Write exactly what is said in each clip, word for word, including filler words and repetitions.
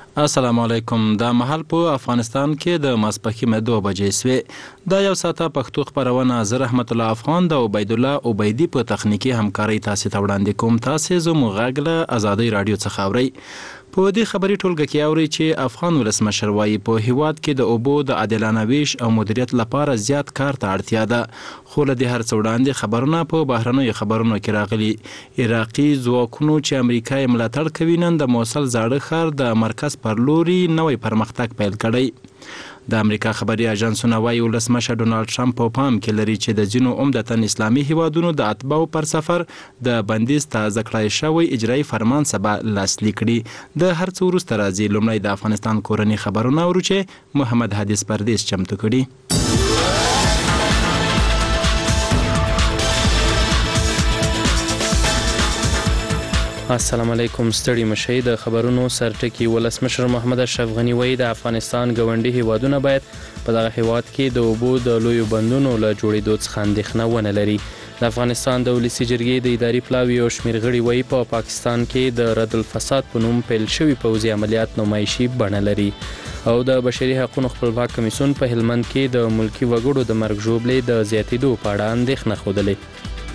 السلام علیکم. دا مهال په افغانستان کې د ماسپښین دوه بجې سوې. دا یو ساعته پښتو خبرونه زه رحمت الله افغان د عبید الله عبیدی په تخنیکی همکاري تاسو ته وړاندې کوم. تاسو زموږ غږ له آزادۍ رادیو څخه اورئ. په دې خبري ټولګه کې اوري چې افغان ولسمشر وايي په هیواد کې د اوبو د عادلانه ویش او مدیریت لپاره زیات کار ته اړتیا ده. خو له دې هر څه وړاندې خبرونه په بهرنیو خبرونو کې راغلي. عراقي ځواکونو چې امریکا یې ملاتړ کوي نن د موصل زاړه ښار د مرکز پر لوري نوی پرمختګ پیل کړی. د امریکا خبري اژانسونه وايي ولسمشر ډونالد ټرمپ په پام کې لري چې د ځینو عمدتاً اسلامي هیوادونو د اتباعو پر سفر د بندیز تازه کړای شوی اجرایي فرمان سبا لاسلیک کړي. د هر څه وروسته راځي لومړی د افغانستان کورني خبرونه اورو چې محمد حدیث پردیس چمتو کړي. السلام علیکم. ستړي مشئ. د خبرونو سرټکی. ولسمشر محمد اشرف غنی وایي د افغانستان ګاونډي هیوادونه باید په دغه هیواد کې د اوبو د لویو بندونو له جوړېدو څخه اندېښنه ونه لري. د افغانستان د ولسي جرګې د اداري پلاوي او شمېر غړي وایي په پا پاکستان کې د رد الفساد په نوم پیل شوي پوځي عملیات نمایشي بڼه لري او د بشري حقوقو خپلواک کمیسیون په هلمند کې د ملکي وګړو د مرګ ژوبلې د زیاتېدو په اړه اندېښنه ښودلې.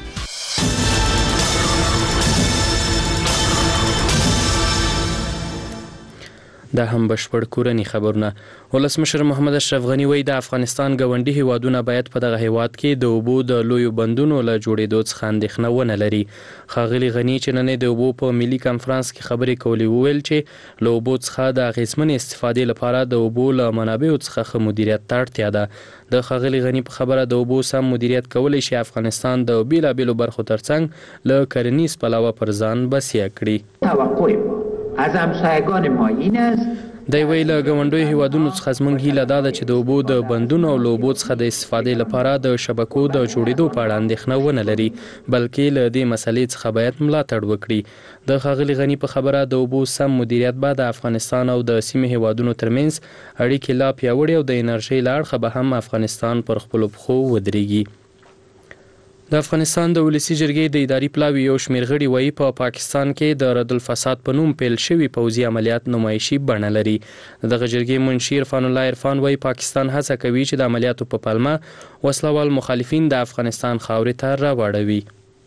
دا هم بشپړ کورني خبرونه. ولسمشر محمد اشرف غنی وایي د افغانستان ګاونډي هیوادونه باید په دغه هیواد کې د اوبو د لویو بندونو له جوړېدو څخه اندېښنه ونه لري. ښاغلي غني چې نن د اوبو په ملي کنفرانس کې خبرې کولې وویل چې له اوبو څخه د اغېزمنې استفادې لپاره د اوبو له منابعو څخه ښه مدیریت ته اړتیا ده. د ښاغلي غني په خبره د اوبو سم مدیریت کولی شي افغانستان د بیلابیلو برخو ترڅنګ له کرنیز پلوه پر ځان بسیه کړي. از همسایگان ما این است دی وی له ګاونډیو هیوادونو څخه زموږ هیله دا ده چې د اوبو د بندونو او له اوبو څخه د استفادې لپاره د شبکو د جوړېدو په اړه اندېښنه ونه لري بلکې له دې مسلې څخه باید ملاتړ وکړي. د ښاغلي غني په خبره د اوبو سم مدیریت به د افغانستان او د سیمې هیوادونو ترمنځ اړیکې لا پیاوړې او د انرژۍ له اړخه به هم افغانستان پر خپلو پښو ودرېږي. د افغانستان د ولسي جرګې د اداري پلاوي یو شمېر غړي وایي په پا پاکستان کې د رد الفساد په نوم پیل شوي پوځي عملیات نمایشي بڼه لري. دغه جرګې منشي عرفان الله عرفان وایي پاکستان هڅه کوي چې د عملیاتو په پلمه وسلوال مخالفین د افغانستان خاورې ته راوړوي.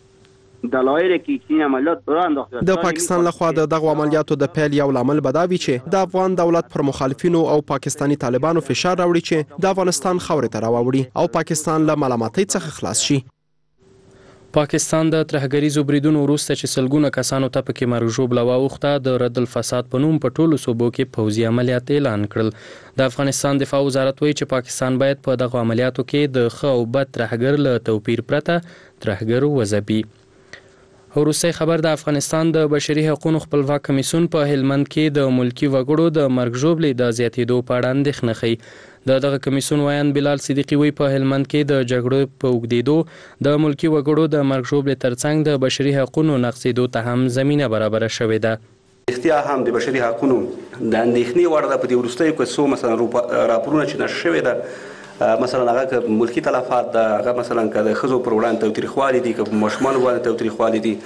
د پاکستان لخوا د دغه عملیاتو د پیل یو لامل به دا وي چې د افغان دولت پر مخالفینو او پاکستانی طالبانو فشار راوړي چې د افغانستان خاورې ته راوړي او پاکستان له ملامتۍ څخه خلاص شي. پاکستان د ترهګریزو بریدونو وروسته چې سلګونه کسانو ته پکې مرګ ژوبله واوښته د رد الفساد په نوم په ټولو صوبو کې پوځي عملیات اعلان کړل. د افغانستان دفاع وزارت وایي چې پاکستان باید په دغه عملیاتو کې د ښه او بد ترهګر له توپیر پرته ترهګر وځپي. وروستی خبر د افغانستان د بشري حقوقو خپلواک کمیسیون په هلمند کې د ملکي وګړو د مرګ ژوبلې د زیاتېدو په اړه اندېښنه ښیي. د دغه کمیسیون ویان بلال صدیقي وایي په هلمند کې د جګړو په اوږدېدو د ملکي وګړو د مرګ ژوبلې ترڅنګ د بشري حقوقو نقضېدو ته هم زمینه برابره شوې ده. اختیا هم د بشري حقوقو د اندېښنې وړ ده. په دې وروستیو کې څو مثلا راپورونه چې نشر شوي ده مثلا هغه ملکي تلفات ده، هغه مثلا که د ښځو پر وړاندې تاوتریخوالي دي، که په ماشومانو باندې تاوتریخوالي دي.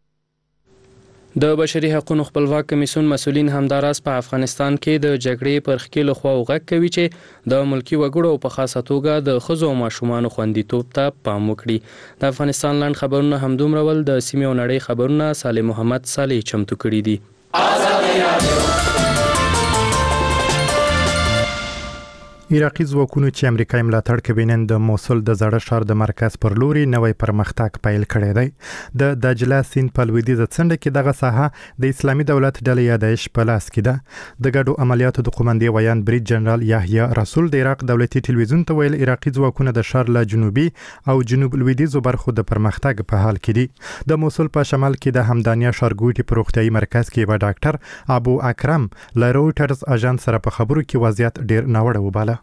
د بشري حقوقو خپلواک کمیسیون مسؤلین همداراز په افغانستان کې د جګړې پر ښکېلو خواو غږ کوي چې د ملکي وګړو په خاصه توګه د ښځو او ماشومانو خوندیتوب ته پام وکړي. د افغانستان لنډ خبرونه همدومره ول. د سیمې او نړۍ خبرونه صالح محمد صالح چمتو کړي دي. عراقي ځواکونو چې امریکا یې ملاتړ کوي نن د موصل د زاړه ښار د مرکز پر لوري نوی پرمختګ پیل کړی دی. د دجله سیند په لویدیځه څنډه کې دغه ساحه د اسلامي دولت ډلې یا داعش په لاس کې ده. د ګډو عملیاتو د قومندې ویان برید جنرال یحیی رسول د عراق دولتي ټلویزیون ته ویل عراقي ځواکونه د ښار له جنوبي او جنوب لویدیځو برخو د پرمختګ په حال کې دي. د موصل په شمال کې د همدانیا ښارګوټي په روغتیايي مرکز کې یو ډاکټر ابو اکرم له رویټرز اژانس سره په خبرو کې وضعیت ډیر ناوړه وباله.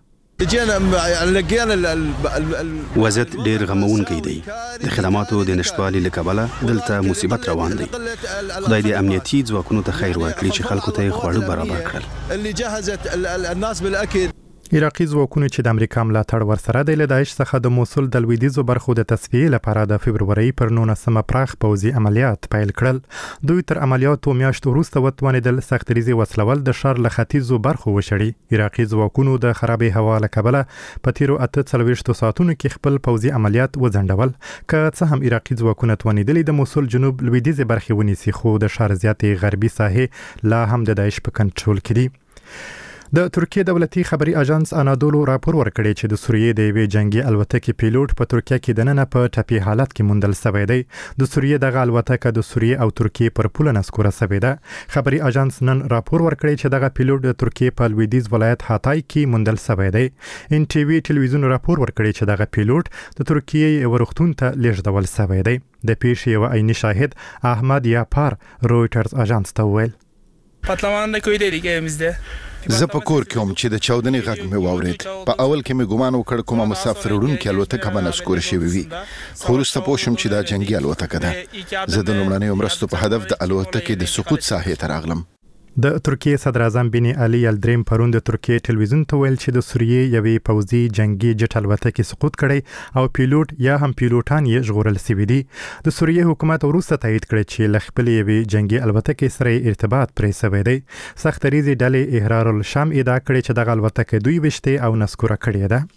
وضعیت ډیر غمونکی دی. د خدماتو د نشټوالي له کبله دلته مصیبت روان دی. خدای دې امنیتي ځواکونو ته خیر ورکړي چې خلکو ته خواړه برابر کړل. عراقي ځواکونو چې د امریکا ملاتړ ورسره دی له داعش څخه د موصل د لویدیځو برخو د تصفیې لپاره د فبرورۍ پر نولسمه پراخ پوځي عملیات پیل کړل. دوی تر عملیاتو میاشتو وروسته وتوانېدل سختریزي وسلول د ښار له ختیځو برخو وشړي. عراقي ځواکونو د خرابې هوا له کبله په تیرو اته څلوېښتو ساعتونو کې خپل پوځي عملیات وځنډول. که څه هم عراقي ځواکونه توانېدلي د موصل جنوب لویدیځې برخې ونیسي، خو د ښار زیاتې غربي ساحې لا هم د داعش په کنټرول کې دي. د ترکیه دولتي خبري اژانس انادولو راپور ورکړی چې د سوریې د یوې جنگي الوتکې پیلوټ په ترکیه کې دننه په ټپي حالت کې موندل شوی دی. د سوریې دغه الوتکه د سوریې او ترکیه پر پوله نسکوره شوې ده. خبري اژانس نن راپور ورکړی چې دغه پیلوټ د ترکیه په لویدیځ ولایت هاتای کې موندل شوی دی. ان ټي وي ټلویزیون راپور ورکړی چې دغه پیلوټ د ترکیه یو روغتون ته لیږدول شوی دی. د پیښې یو عیني شاهد احمد یاپار رویټرز اژانس ته وویل: پاتلمان کوي دی دیگه میزده زه په کور کې هم چې د چاودنې غږ مې واورید. په اول کې مې ګمان وکړ کومه مسافر وړونکې الوتکه به نسکوره شوې وي، خو وروسته پوه شوم چې دا جنګي الوتکه ده. زه د لومړنیو مرستو په هدف د الوتکې د سقوط ساحې ته راغلم. د ترکیه صدر اعظم بني علي یلدریم پرون د ترکیه ټلویزیون ته ویل چې د سوریې یوې پوځي جنگي جټ الوتکې سقوط کړی او پیلوټ یا هم پیلوټان یې ژغورل شوي دي. د سوریې حکومت وروسته تایید کړی چې له خپلې یوې جنگي الوتکې سره ارتباط پرې شوی دی. سختریزي ډلې احرار الشام ادعا کړې چې دغه الوتکه دوی وشته او نسکوره کړې ده.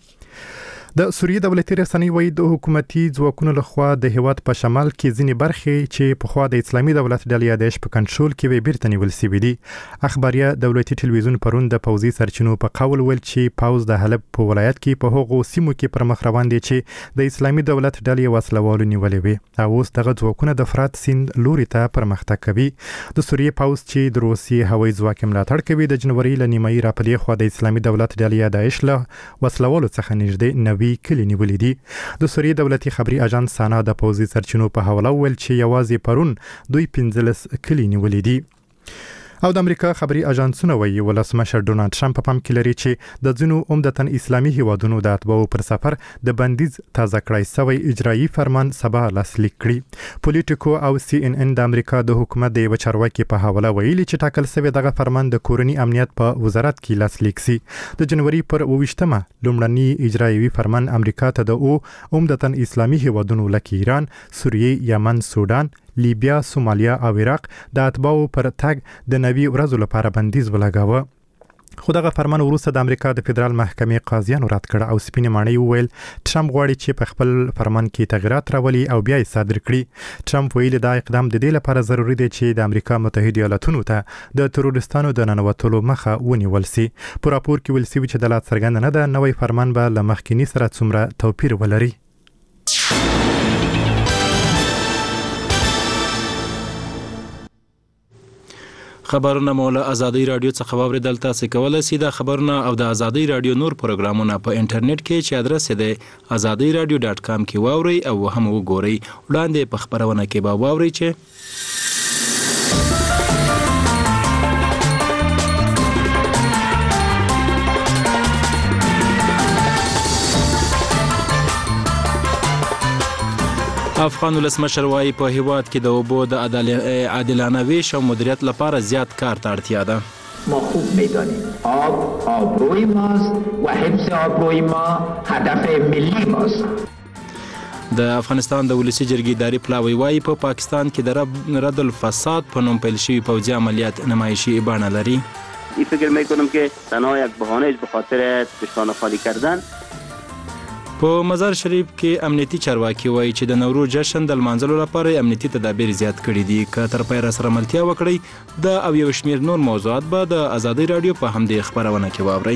د سوریې دولتي رسنۍ وایي د حکومتي ځواکونو لخوا د هیواد په شمال کې ځینې برخې چې پخوا د اسلامي دولت ډلې داعش په کنټرول کې وي بیرته نیول شوي دي. اخباریه دولتي ټلویزیون پرون د پوځي سرچینو په قول ویل چې پوځ د حلب په ولایت کې په هغو سیمو کې پر مخ روان دي چې د اسلامي دولت ډلې وسلوالو نیولې وي او اوس دغه ځواکونه د فرات سیند لوري ته پرمختګ کوي. د سوریې پوځ چې د روسیې هوایي ځواک ملاتړ کوي د جنوري له نیمایي را پدې خوا د اسلامي دولت ډلې داعش له وسلوالو څخه نږدې نوي کلی نیولې دي. د سوریې دولتي خبري اژانس سانا د پوځي سرچینو په حواله ویل چې یوازې پرون دوی پنځلس کلی نیولې دي. او د امریکا خبري اژانسونه وایي ولسمشر ډونالد ټرمپ په پام کې لري چې د ځینو عمدتاً اسلامي هیوادونو د اتباعو پر سفر د بندیز تازه کړی شوی اجرایي فرمان سبا لاسلیک کړي. پولیټیکو او سی ان ان د امریکا د حکومت د یو چارواکي په حواله ویلي چې ټاکل شوی دغه فرمان د کورني امنیت په وزارت کې لاسلیک شي. د جنوري پر اوویشتمه لومړنی اجرایي فرمان امریکا ته د او عمدتاً اسلامي هیوادونو لکه ایران، سوریې، یمن، سودان، لیبیا، سومالیا او عراق د اتباعو پر تګ د نوي ورځو لپاره بندیز ولګاوه. خو دغه فرمان وروسته د امریکا د فدرال محکمې قاضیانو رد کړ او سپینې ماڼۍ وویل ټرمپ غواړي چې په خپل فرمان کې تغیرات راولي او بیا یې صادر کړي. ټرمپ ویلي دا اقدام د دې لپاره ضروري دی چې د امریکا متحده ایالاتونو ته د تروریستانو د ننوتلو مخه ونیول شي. په راپور کې ویل شوي چې د لا څرګنده نه ده نوی فرمان به له مخکیني سره څومره توپیر ولري. خبرونه مو له ازادي رادیو څخه واوریدل. تاسو کولی شئ د خبرونه او د ازادي رادیو نور پروګرامونه په انټرنیټ کې چې ادرس یې دی ازادي رادیو ډاټ کام کې واورئ او هم وګورئ. وړاندې په خبرونه کې به واورئ چې افغان ولسمشر وایي په هیواد کې د اوبو د عادلانه ویش او مدیریت لپاره زیات کار ته اړتیا ده. ما خوب میدانیم آب آبروی ماست و حفظ آبروی ما هدف ملی ماست. د افغانستان د ولسی جرګې اداري پلاوی وایي په پا پاکستان کې د رد الفساد په نوم پیل شوي پوځي عملیات نمایشی بڼه لري. این فکر میکنم که تنها یک بهانه است به خاطر پشتوانه خالی کردن. په مزار شریف کې امنیتي چارواکي وایي چې د نوروز جشن د لمانځلو لپاره امنیتي تدابیر زیات کړي دي. که تر پایه راسره ملتیا وکړئ د او یو شمېر نور موضوعات به د ازادي راډیو په همدې خپرونه کې واورئ.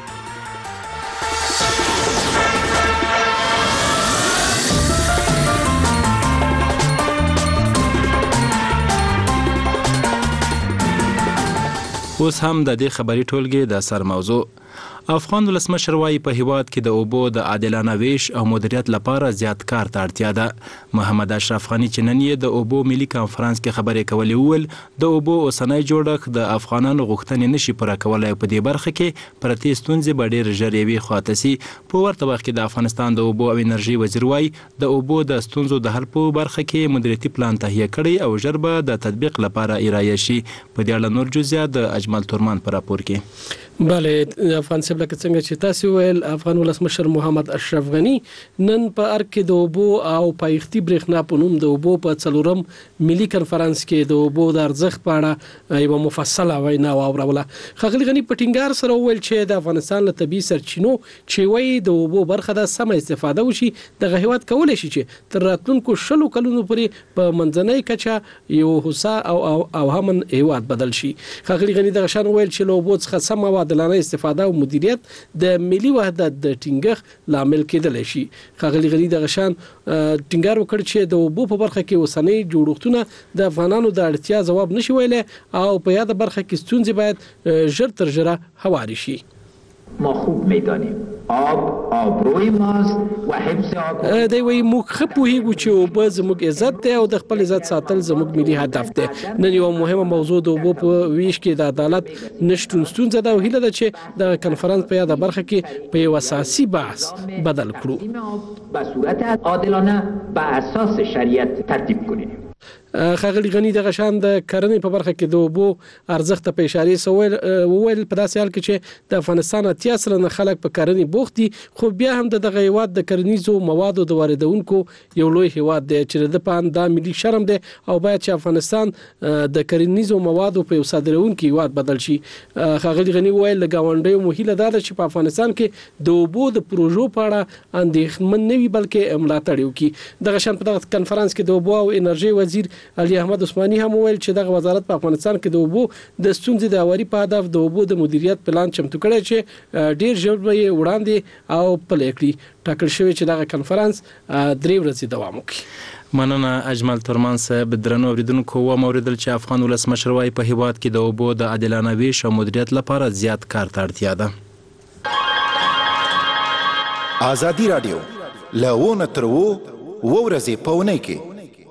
اوس هم د دې خبري ټولګې د سر موضوع. افغان ولسمشر وایي په هیواد کې د اوبو د عادلانه ویش او مدیریت لپاره زیات کار ته اړتیا ده. محمد اشرف غني چې نن یې د اوبو ملي کانفرنس کې خبرې کولې وویل د اوبو اوسنی جوړښت د افغانانو غوښتنې نشي پوره کولی او په دې برخه کې پرتې ستونزې به ډېر ژر یوې خواته سي. په ورته وخت کې د افغانستان د اوبو او انرژي وزیر وایي د اوبو د ستونزو د حل په برخه کې مدیریتي پلان تهیه کړی او ژر به د تطبیق لپاره ارایه شي. په دې اړه نور جزئیات د اجمل تورمان په راپور کې. بله افغان صاحب لکه څنګه چې تاسو ویل افغان ولسمشر محمد اشرف غنی نن په ارګ کې د اوبو او پایښتي برېښنا په نوم د اوبو په څلورم ملي کنفرانس کې د اوبو د ارزښت په اړه یو مفصله وینا واوروله. ښاغلي غنی په ټینګار سره وویل چې د افغانستان له طبي سرچینو چې وایي د اوبو برخه د سمه استفاده وشي دغه هیواد کولی شي چې تر راتلونکو شلو کلونو پورې په منځنۍ کچه یو هوسا او او همن هیواد بدل شي. ښاغلي غنی دغه شان ویل چې له اوبو څخه سمه عادلانه استفاده او مدیریت د ملي وحدت د ټینګښت لامل کېدلی شي. ښاغلي غنی دغه شان ټینګار وکړ چې د اوبو په برخه کې اوسنۍ جوړښتونه د افغانانو د اړتیا ځواب نشي ویلی او په یاده برخه کې ستونزې باید ژر تر ژره هواري شي. ما خوب میدانیم آب آبروی ماست و حفظ آب دی وی موږ ښه پوهیږو چې اوبه زموږ عزت دی او د خپل عزت ساتل زموږ ملي هدف دی. نن یو مهمه موضوع د اوبو په ویش کې د عدالت نشټون ستونزه ده او هیله ده چې د کنفرانس په یاده برخه کې په یو اساسي بحث بدل کړو به صورت عادلانه به اساس شریعت ترتیب کنیم. ښاغلي غنی دغه شان د کرنې په برخه کې د اوبو ارزښت په اشاره سوال وویل په داسې حال کې چې د افغانستان اتیا سلنه خلک په کرنې بوخت دي خو بیا هم د دغه هیواد د کرنیزو موادو د واردونکو یو لوی هیواد دی چې د پان د ملي شرم دی او باید چې افغانستان د کرنیزو موادو په یو صادرونکو هیواد بدل شي. ښاغلي غنی وویل د گاونډیو مهیله ده چې په افغانستان کې د اوبو د پروژو په اړه اندېښمن نه وي بلکې ملاتړ وکړي. دغه شان په دغه کنفرانس کې د اوبو او انرژي وزیر علي احمد عثماني هم وویل چې دغه وزارت په افغانستان کې د اوبو د ستونزې د هواري په هدف د اوبو د مدیریت پلان چمتو کړی چې ډیر ژر به یې وړاندې او پلی کړي. ټاکل شوی چې دغه کنفرانس درې ورځې دوام وکړي. مننه اجمل ترمان صاحب. درنو اوریدونکو و موریدل چې افغان ولسمشر وايي په هیواد کې د اوبو د عادلانه ویش او مدیریت لپاره زیات کار ته اړتیا ده. ازادي رادیو له تر و ورځې په اونۍ کې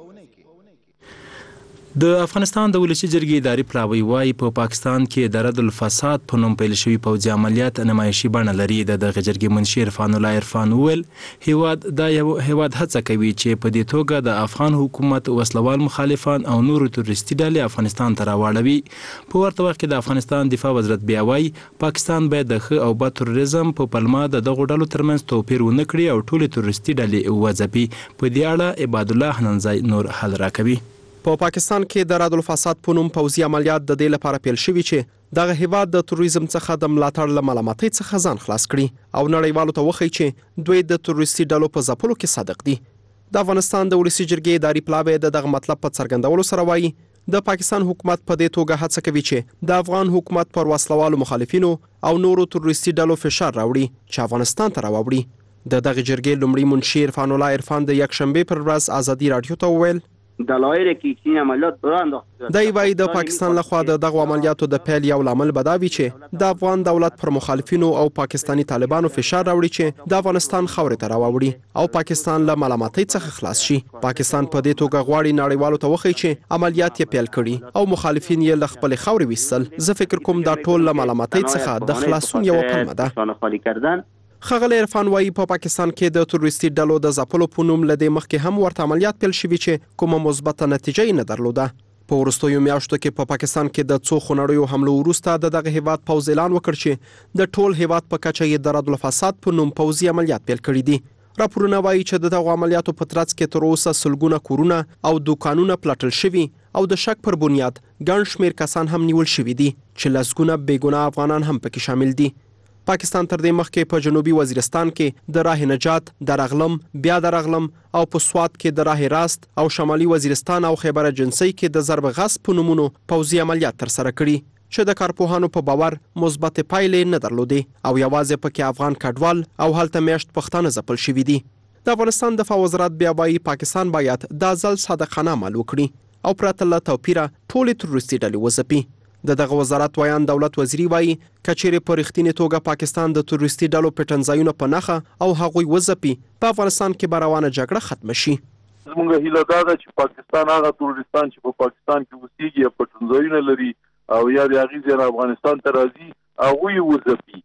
د افغانستان د ولسي جرګې اداري پلاوی وايي په پا پاکستان کې د رد الفساد په نوم پیل شوي پوځي عملیات نمایشي بڼه لري. د دغه جرګې منشي عرفان الله عرفان وویل هیواد دا یو هیواد هڅه کوي چې په دې توګه د افغان حکومت وسلوال مخالفان او نورو تروریستي ډلې افغانستان ته راوړوي. په ورته وخت کې د افغانستان دفاع وزارت بیا وايي پاکستان باید د ښه او بد تروریزم په پلمه د دغو ډلو ترمنځ توپیر ونه کړي او ټولې تروریستي ډلې وځپي. په دې اړه عباد الله حننځای نور حل راکوي. په پاکستان کې د رد الفساد په نوم پوځي عملیات د دې لپاره پیل شوي چې دغه هیواد د تروریزم څخه د ملاتړ له ملامتۍ څخه ځان خلاص کړي او نړیوالو ته وښیي چې دوی د تروریستي ډلو په ځپلو کې صادق دي. د افغانستان د ولسي جرګې اداري پلاوی د دغه مطلب په څرګندولو سره وایي د پاکستان حکومت په دې توګه هڅه کوي چې د افغان حکومت پر وسلوالو مخالفینو او نورو تروریستي ډلو فشار راوړي چې افغانستان ته راوړي. د دغه جرګې لومړي منشي عرفان الله عرفان د یکشنبه پر ورځ ازادي رادیو ته وویل دلایل کې چې عملیات برانداخته دی وایي د پاکستان لخوا د دغه عملیاتو د پیل یو لامل بداوي چې د افغان دولت پر مخالفینو او پاکستانی طالبانو فشار راوړي چې د افغانستان خاورې ته راوړي او پاکستان له ملامتۍ څخه خلاص شي. پاکستان په دې توګه غواړي نړیوالو ته وښیي چې عملیات یې پیل کړي او مخالفین یې له خپل خاورې ویستل. زه فکر کوم دا ټول له ملامتۍ څخه د خلاصون یو پلمه ده. ښاغلی عرفان وايي په پاکستان کې د تروریستي ډلو د ځپلو په نوم له دې مخکې هم ورته عملیات پیل شوي چې کومه مثبته نتیجه یې نه درلوده. په وروستیو میاشتو کې په پاکستان کې د څو خونړیو حملو وروسته د دغه هیواد پوځ اعلان وکړ چې د ټول هیواد په کچه یې د رد الفساد په نوم پوځي عملیات پیل کړي دي. راپورونه وایي چې د دغو عملیاتو په ترڅ کې تر اوسه سلګونه کورونه او دوکانونه پلټل شوي او د شک پر بنیاد ګڼ شمېر کسان هم نیول شوي دي چې لسګونه بېګناه افغانان هم پکې شامل دي. پاکستان تر دې مخکې په جنوبي وزیرستان کې د راه نجات، درغلم، بیا درغلم او په سوات کې د راه راست او شمالي وزیرستان او خیبر جنسي کې د ضرب غصب په نومونو پوځي عملیات ترسره کړي چې د کارپوهانو په باور مثبت پایلې نه درلودې او یوازې پکې افغان کډوال او هلته میشت پښتانه ځپل شوي دي. د افغانستان دفاع وزارت بیا وایي پاکستان باید دا ځل صادقانه عمل وکړي او پرته له توپیره ټولې تروریستي ډلې وځپي. د دغه وزارت ویان دولت وزیری وایي کچېرې په رښتینې توګه پاکستان د تروریستي ډلو پټنځایونه په نښه او هغوی وځپي په افغانستان کې به روانه جګړه ختمه شي. زموږ هیله دا ده چې پاکستان هغه تروریستان چې په پاکستان کې اوسېږي پټنځایونه لري او یا د هغې ځای نه افغانستان ته راځي هغوی یې وځپي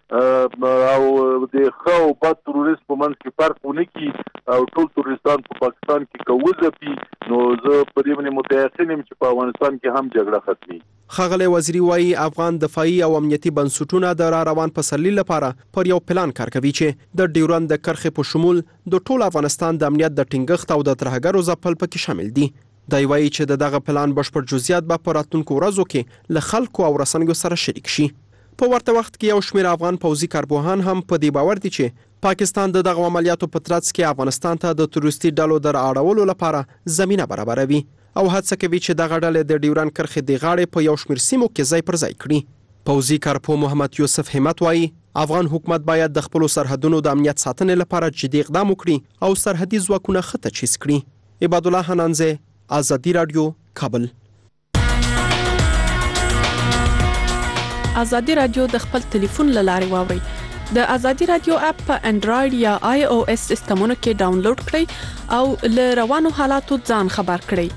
او د ښه او بد تروریست په منځ کې فرق ونه کړي او ټول تروریستان په پاکستان کې که وځپي نو زه په دې باندې متیقن یم چې په افغانستان کې هم جګړه ختمي. ښاغلی وزیري وایي افغان دفاعي او امنیتي بنسټونه د را روان پسرلي لپاره پر یو پلان کار کوي چې د ډیورند د کرښې په شمول د ټول افغانستان د امنیت د ټینګښت او د ترهګرو ځپل پکې شامل دي. دی وایي چې د دغه پلان بشپړ جزئیات به په راتلونکو ورځو کې له خلکو او رسنیو سره شریک شي. په ورته وخت کې یو شمېر افغان پوځي کارپوهان هم په دې باور دي چې پاکستان د دغه عملیاتو په ترڅ کې افغانستان ته د تروریستي ډلو د رااړولو لپاره زمینه برابروي او هڅه کوي چې دغه ډلې د ډیورند کرښې د غاړې په یو شمېر سیمو کې ځای پر ځای کړي. پوځي کارپوه محمد یوسف همت وایي افغان حکومت باید د خپلو سرحدونو د امنیت ساتنې لپاره جدي اقدام وکړي او سرحدي ځواکونه ښه تجهیز کړي. عباد الله حنانزه، ازادي رادیو، کابل. ازادي رادیو د خپل ټلیفون له لارې واورئ. د ازادي رادیو اپ په انډراید یا آی او اس سیستمونو کې ډاونلوډ کړئ او له روانو حالاتو ځان خبر کړئ.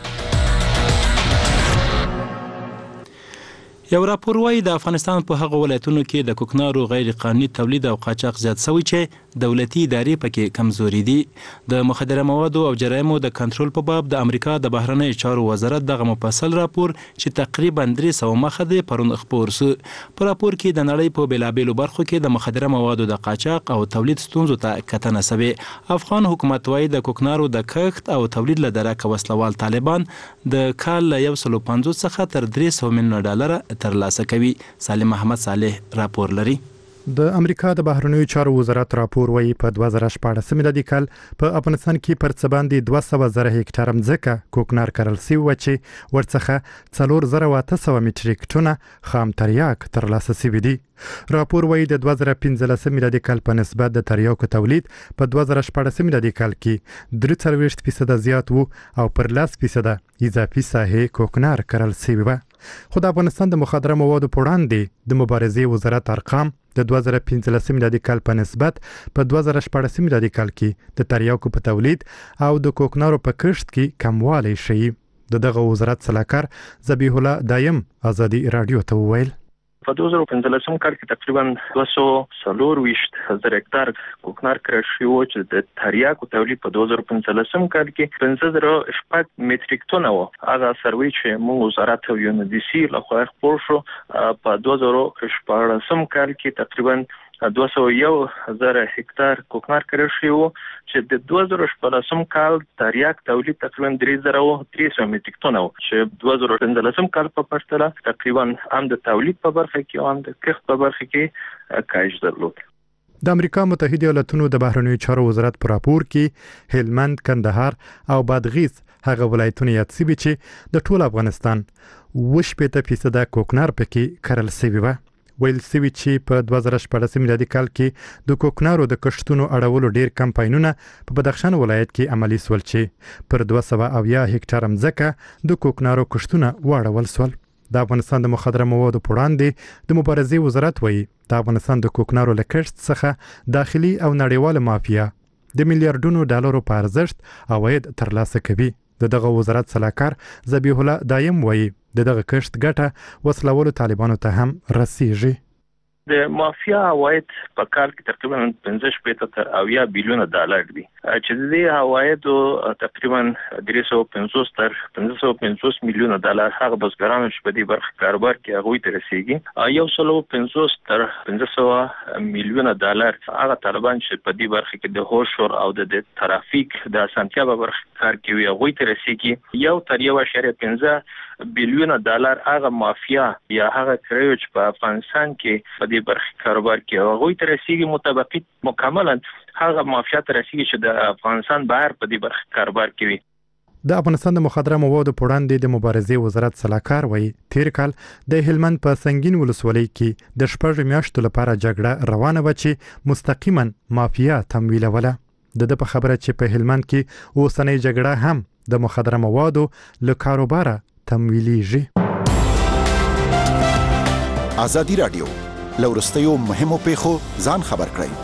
یو راپور وايي د افغانستان په هغه ولایتونو کې د کوکنارو غیر قانوني تولید او قاچاق زیات شوی چې دولتي ادارې پکې کمزوري دي. د مخدره موادو او جرایمو د کنټرول په باب د امریکا د بهرنی چارو وزارت دغه مفصل راپور چې تقریبا درې سوه مخه دی پرون خپور شو. په راپور کې د نړۍ په بیلابیلو برخو کې د مخدره موادو د قاچاق او تولید ستونزو ته کتنه شوې. افغان حکومت وايي د کوکنارو د کښت او تولید له درکه وسلوال طالبان د کال له یو سل پنځوس څخه تر درې سوه میلیونه ډالره ترلاسه کوي. سالم محمد صالح راپور لري. د امریکا د بهرنیو چارو وزارت راپور وايي په دوه زره شپاړس میلادي کال په افغانستان کې پر څه باندې دوه سوه زره هکټار ځمکه کوکنار کرل شوی و چې ورڅخه څلور زره او اته سوه میټریک ټنه خام تریاک ترلاسه شوي دي. راپور وايي د دوه زره پنځلس میلادي کال په نسبت د تریاکو تولید په دوه زره شپاړس میلادي کال کې درې څلوېښت فیصده زیات وو او پر لس فیصده اضافي ساحې کوکنار کرل شوي وه. خو د افغانستان د مخدره موادو په وړاندې د مبارزې وزارت ارقام د دوه زره پنځلس میلادي کال په نسبت په دوه زره شپاړس میلادي کال کې د تریاکو په تولید او د کوکنارو په کښت کې کموالی ښیي. د دغه وزارت سلاکار ذبیح الله دایم ازادي رادیو ته وویل په دوه زره پنځلسم کال کې تقریبا دوه سوه څلور ویشت زره هکټار کوکنار کرل شوي وو چې د تریاکو تولید په دوه زره پنځلسم کال کې پنځه زره شپږ میټریک ټنه وو. هغه سروې چې موږ وزارت او یو ان ډي سي لخوا خپور شو په دوه زره شپاړسم کال کې تقریبا دوه سوه یو زره هکټار کوکنار کرل شوي وو چې د دوه زره شپاړسم کال تریاک تولید تقریبا درې زره او درې سوه میټریک ټنه وو چې دوه زره پنځلسم کال په پرتله تقریبا هم د تولید په برخه کې او هم د کښت په برخه کې کاهش درلود. د امریکا متحده ایالاتونو د بهرنیو چارو وزارت په راپور کې هلمند، کندهار او بادغیس هغه ولایتونه یاد شوي چې د ټول افغانستان اوه شپېته فیصده کوکنار پکې کرل شوي وه. ویل شوي چې په دوه زره شپاړس میلادي کال کې د کوکنارو د کښتونو اړولو ډیر کمپاینونه په بدخشان ولایت کې عملي شول چې پر دوه سوه اویا هکټار ځمکه د کوکنارو کښتونه واړول شول. د افغانستان د مخدره موادو په وړاندې د مبارزې وزارت وایي د افغانستان د کوکنارو له کښت څخه داخلي او نړیواله مافیا د میلیارډونو ډالرو په ارزښت عواید ترلاسه کوي. د دغه وزارت سلاکار ذبیح الله دایم وایي د دغه کښت ګټه وسلوالو طالبانو ته هم رسیږي. د مافیا عواید په کال کې تقریبا پنځه شپېته تر اویا بیلیونه ډالر دي چې د دې عوایدو تقریبا درې سوه پنځوس تر پنځه سوه پنځوس میلیونه ډالر هغه بزګرانو چې په دې برخه کاروبار کې هغوی ته رسیږي. یو سل او پنځوس تر پنځه سوه میلیونه ډالر هغه طالبان چې په دې برخه کې د هوشور او د ترافیک د اسانتیا په برخه کار کوي هغوی ته رسیږي. یو تر یو اعشاریه پنځه بیلیونه ډالر هغه مافیا یا هغه کړیو چې په افغانستان کې په دې برخه کاروبار کې هغوی ته رسیږي مطابقت مکملا هغه مافیا ته رسیږي چې د افغانستان بهر په دې برخه کاروبار کوي. د افغانستان د مخدره موادو په وړاندې د مبارزې وزارت سلاکار وایي تیر کال د هلمند په سنگین ولسوالۍ کې د شپږ میاشتو لپاره جګړه روانه وه چې مستقیما مافیا تمویلوله. د ده په خبره چې په هلمند کې اوسنۍ جګړه هم د مخدره موادو له کاروباره تمویلیږي. ازادي رادیو له وروستیو مهمو پیښو ځان خبر کړئ.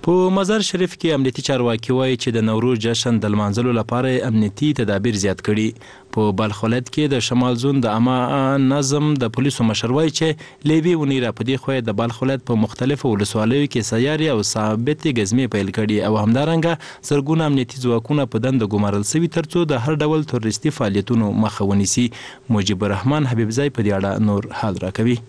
په مزار شریف کې امنیتي چارواکي وایي چې د نوروز جشن د لمانځلو لپاره امنیتي تدابیر زیات کړي. په بلخ ولایت کې د شمال زون د عامه نظم د پولیسو مشر وایي چې له یوې اونۍ راپدې خوا د بلخ ولایت په مختلفو ولسوالیو کې سیاري او ثابتې ګزمې پیل کړي او همدارنګه زرګونه امنیتي ځواکونه په دنده ګمارل سوي ترڅو د هر ډول تروریستي فعالیتونو مخه ونیسي. مجيب الرحمن حبیبزی په دې اړه نور حال راکوي.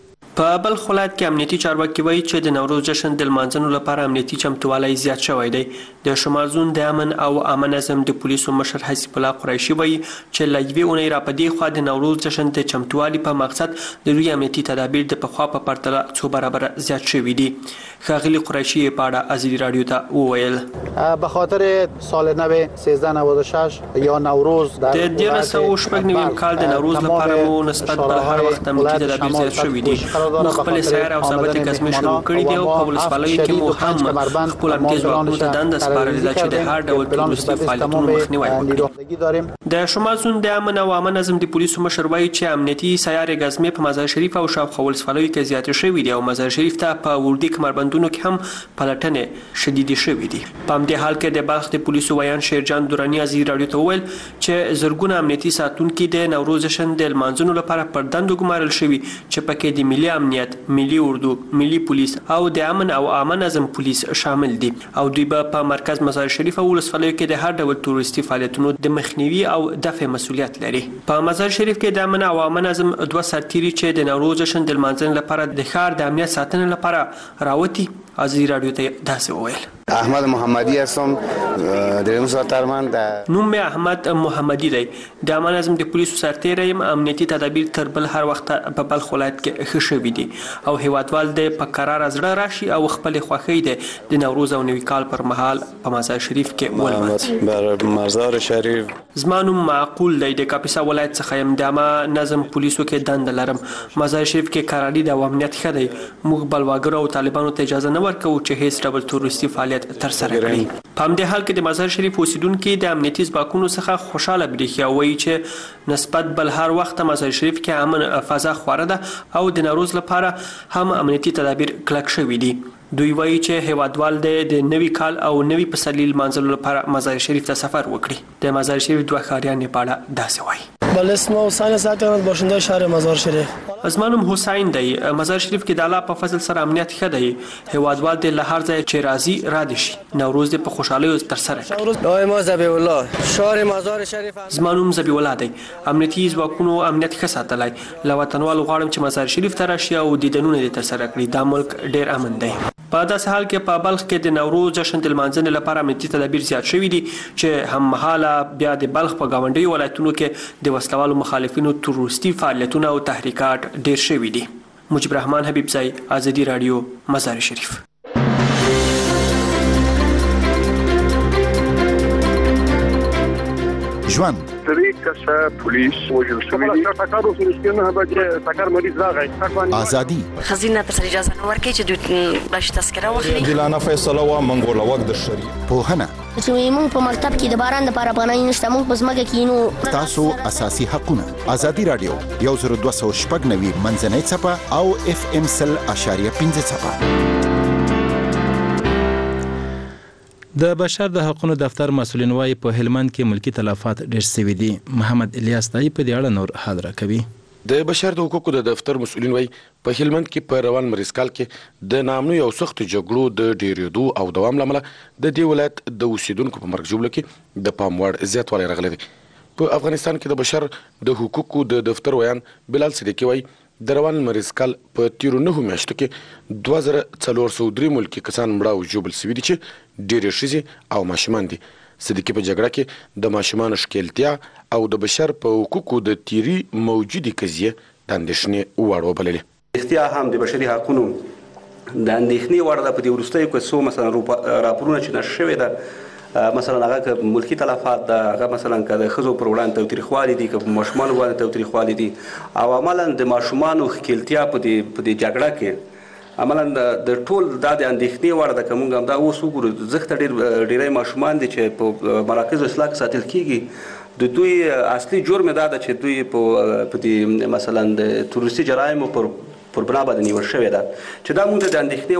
په بلخ ولایت کې امنیتي چارواکي وایي چې د نوروز جشن د لمانځلو لپاره امنیتي چمتووالی زیات شوی دی. د شمال زون د امن او عامه نظم د پولیسو مشر حسیب الله قریشي وایي چې له یوې اونۍ راپدې خوا د نوروز جشن د چمتووالي په مقصد د لوی امنیتي تدابیر د پخوا په پرتله څو برابره زیات شوي دي. ښاغلي قریشي په اړه ازادي راډیو ته وویل به خاطر سال نو سیزده نود و شش یا نوروز د دیارلس سوه شپږ نویم کال د نوروز لپاره مو نسبت بل هر وخت امنیتي تدابیر زیات شوي دي. مو خپل سیاره او ثابتې ګزمې شروع کړي دي او په ولسوالیو کې مو هم خپل امنیتي ځواکونو ته دنده سپارلې ده چې د هر ډول تروریستي فعالیتونو مخنیوی وکړي. د شمال زون د امن او عامه نظم د پولیسو مشر وایي چې امنیتي سیارې ګزمې په مزار شریف او شاوخوا ولسوالیو کې زیاتې شوي دي او مزار شریف ته په وردي کمربندونو کې هم پلټنې شدیدې شوي دي. په همدې حال کې د بلخ د پولیسو ویان شیرجان دوراني ازادي راډیو ته وویل چې زرګونه امنیتي ساتونکي د نوروز جشن د لمانځلو لپاره پر دندو ګمارل شوي چې پکې د ملي امنیت، ملي اردو، ملي پولیس او د امن او عامه نظم پولیس شامل دي او دوی به په مرکز مزار شریف او ولسوالیو کې د هر ډول تروریستي فعالیتونو د مخنیوي او دفع مسؤلیت لري. په مزار شریف کې د امن او عامه نظم دوه سرتیري چې د نوروز جشن د لمانځنې لپاره د ښار د امنیت ساتنې لپاره راوتي ازادي راډیو ته داسې وویل. احمد محمدی هستم دریم ساترمن د نوم مې احمد محمدی دی. د عامه نظم د پولیسو سرتیری یم. امنیتي تدابیر تر بل هر وخت په بلخ ولایت کې ښه شوي دي او هیوادوال د په قرار زړه راشي او خپل خوښۍ د د نوروز او نوي کال پر مهال په مزار شریف کې ولمانځي. بر مزار شریف زما نوم معقول دی. د کاپیسا ولایت څخه یم. د عامه نظم پولیسو کې دنده لرم. مزار شریف کې قراري د امنیت ښه دی. موږ بلواګرو او طالبانو ته اجازه نه ورکوو چې هیڅ ډول تروریستي فعالیت ترسره کړي. په همدې حال کې د مزار شریف اوسیدونکي د امنیتي ځواکونو څخه خوشاله بریښي او وایي چې نسبت بل هر وخت مزار شریف کې امن فضا خواره ده او د نوروز لپاره هم امنیتي تدابیر کلک شوي دي. دوی وایي چې هیوادوال د نوي کال او نوي پسرلي لمانځلو لپاره مزار شریف ته سفر وکړي. د مزار شریف دوه ښاریان په اړه داسې وایي. بله اسم حسین ساکن باشنده شهر مزار شریف. زما نوم حسین دی. مزار شریف کې د الله په فضل سره امنیت ښه دی. هیوادوال د له هر ځای چې راځي را دي شي. نوروز د په خوشحالیو ترسره کړي. ما ذبیح الله شهر مزار شریف. زما نوم ذبیح الله دی. امنیتي ځواکونو امنیت ښه ساتلی. له وطنوالو غواړم چې مزار شریف ته راشي او دیدنونه یې ترسره کړي. دا ملک ډیر امن دی. په داسې حال کې په بلخ کې د نوروز جشن د لمانځنې لپاره امنیتي تدابیر زیات شوي دي چې هممهاله بیا د بلخ په ګاونډیو ولایتونو کې د وسلوالو مخالفینو تروریستي فعالیتونه او تحریکات ډیر شوي دي. مجيب الرحمن حبیبزی، ازادي راډیو، مزار شریف. ژوند سری کسه پولیس وجل شوی دی. ټاکر اوس نشته نه به ټاکر مریض راغی. ازادي خزینه ته اجازه نه ورکړي چې دوی باش تذکره واخلي. دلانه فیصله وا منګول وخت د شری پوهنه چې موږ په مکتب کې د باران لپاره پناه نشته. موږ په ځمکه کې نو تاسو اساسي حقونه. ازادي رادیو یو زر دوه سوه شپږ نوي منځنۍ څپه او اف ام سل اشاریه پنځه څپه. د بشر د حقوقو دفتر مسؤلین وايي په هلمند کې ملکی تلفات ډېر شوي دي. محمد الیاس دای په دې اړه نور حال راکوي. د بشر د حقوقو د دفتر مسؤلین وايي په هلمند کې په روان مریض کال کې د نامنو یو سخت جګړو د ډیریدو او دوام لامل د دې ولایت د اوسیدونکو په مرګ جوړه کې د پام وړ زیاتوالی راغلی دی. په افغانستان کې د بشر د حقوقو د دفتر ویان بلال صدیقي وايي د روان مریض کال په تیرو نهو میاشتو کې دوه زره څلور سوه درې ملکي کسان مړه او ژوبل سوي دي چې ډېرې ښځې او ماشومان دي. صدیقي په جګړه کې د ماشومانو ښکیلتیا او د بشر په حقوقو د تیري موجودې قضیې د اندېښنې وړ وبللې. اختیا هم د بشري حقونو د اندېښنې وړ ده. په دې وروستیو کې څو مثلا راپورونه چې نشر شوي ده مثلا هغه که ملکی تلفات ده، هغه مثلا که د ښځو پر وړاندې تاوتریخوالي دي، که په ماشومانو باندې تاوتریخوالي دي او عملا د ماشومانو ښکیلتیا په دې په دې جګړه کې عملا د ټول دا د اندېښنې وړ ده. که موږ همدا اوس وګورو زښته ډېر ډېری ماشومان دي چې په مراکزو اصلاح کې ساتل کېږي. د دوی اصلي جرم دا ده چې دوی په دې مثلا د تروریستي جرایمو پر پر بنا باندې نیول شوې ده چې دا موږ د اندېښنې وړ ده.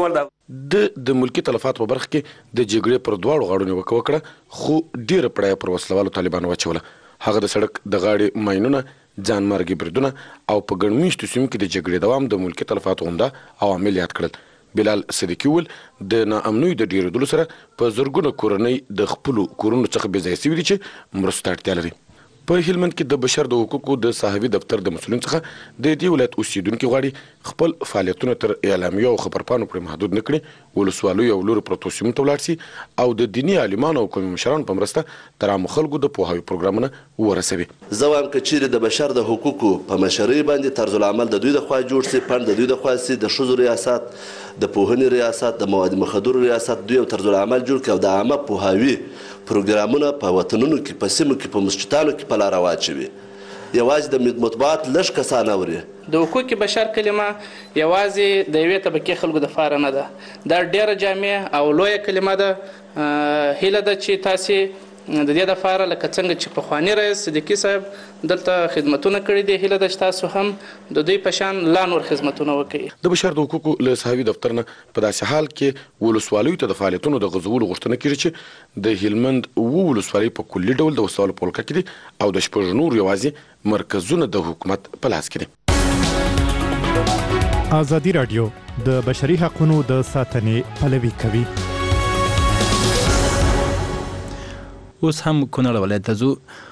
د د ملکی تلفات په برخه کې د جګړې پر دواړو غاړو نیوکه وکړه خو ډیره پړای پر وسلوالو طالبانو واچوله. هغه د سړک د غاړې ماینونه ځان مرګي بریدونه او په ګڼمیشتو سیمو کې د جګړې دوام د ملکی تلفات غونډه عوامل یاد کړل. بلال صدیقی ول د ناامنۍ د ډیرېدلو سره په زرګونو کورنۍ د خپل کورونو څخه بې ځای شوي دي چې مرستې اړتیا لري. په هلمند کې د بشر د حقوقو د صحافي دفتر د مسؤلین څخه د دې ولایت اوسیدونکو غواړي خپل فعالیتونه تر اعلامیه او خبرپانو پورې محدود نه کړي، ولسوالۍ او لوري پروتو سیمو ته ولاړ شي او د دیني عالمانو او قومي مشرانو په مرسته تر عامو خلکو د پوهاوي پروګرامونه ورسوي. زه وایم که چیرې د بشر د حقوقو په مشرۍ باندې طرز العمل د دوی د خوا جوړ شي، پند د دوی د خوا سي، د ښځو ریاست، د پوهنې ریاست، د مواد مخدرو ریاست، دوی یو طرز العمل جوړ کړي او د عامه پوهاوي پروګرامونه په وطنونو کې په سیمو کې په مسجدانو کې په لاره واچوي. یوازې د مطبوعات لږ کسان اوري. د حقوق بشر کلمه یوازې د یوې طبقې خلکو د فاره نه ده، دا ډیره جامع او لویه کلمه ده. هیله ده چې تاسې د دې لپاره لکه څنګه چې پخوانی رئیس صدیقي صاحب دلته خدمتونه کړي دي، هیله ده چې تاسو هم د دوی په شان لا نور خدمتونه وکړي. د بشر د حقوقو له صحافي دفتر نه په داسې حال کې ولسوالیو ته د فعالیتونو د غځولو غوښتنه کیږي چې د هلمند اووه ولسوالۍ په کلي ډول د وسوالو په ولکه کې دي او د شپږ نور یوازې مرکزونه د حکومت په لاس کې دي. ازادي راډیو د بشري حقوقو د ساتنې پلوي کوي. اوس هم کونړ ولایت ته ځو.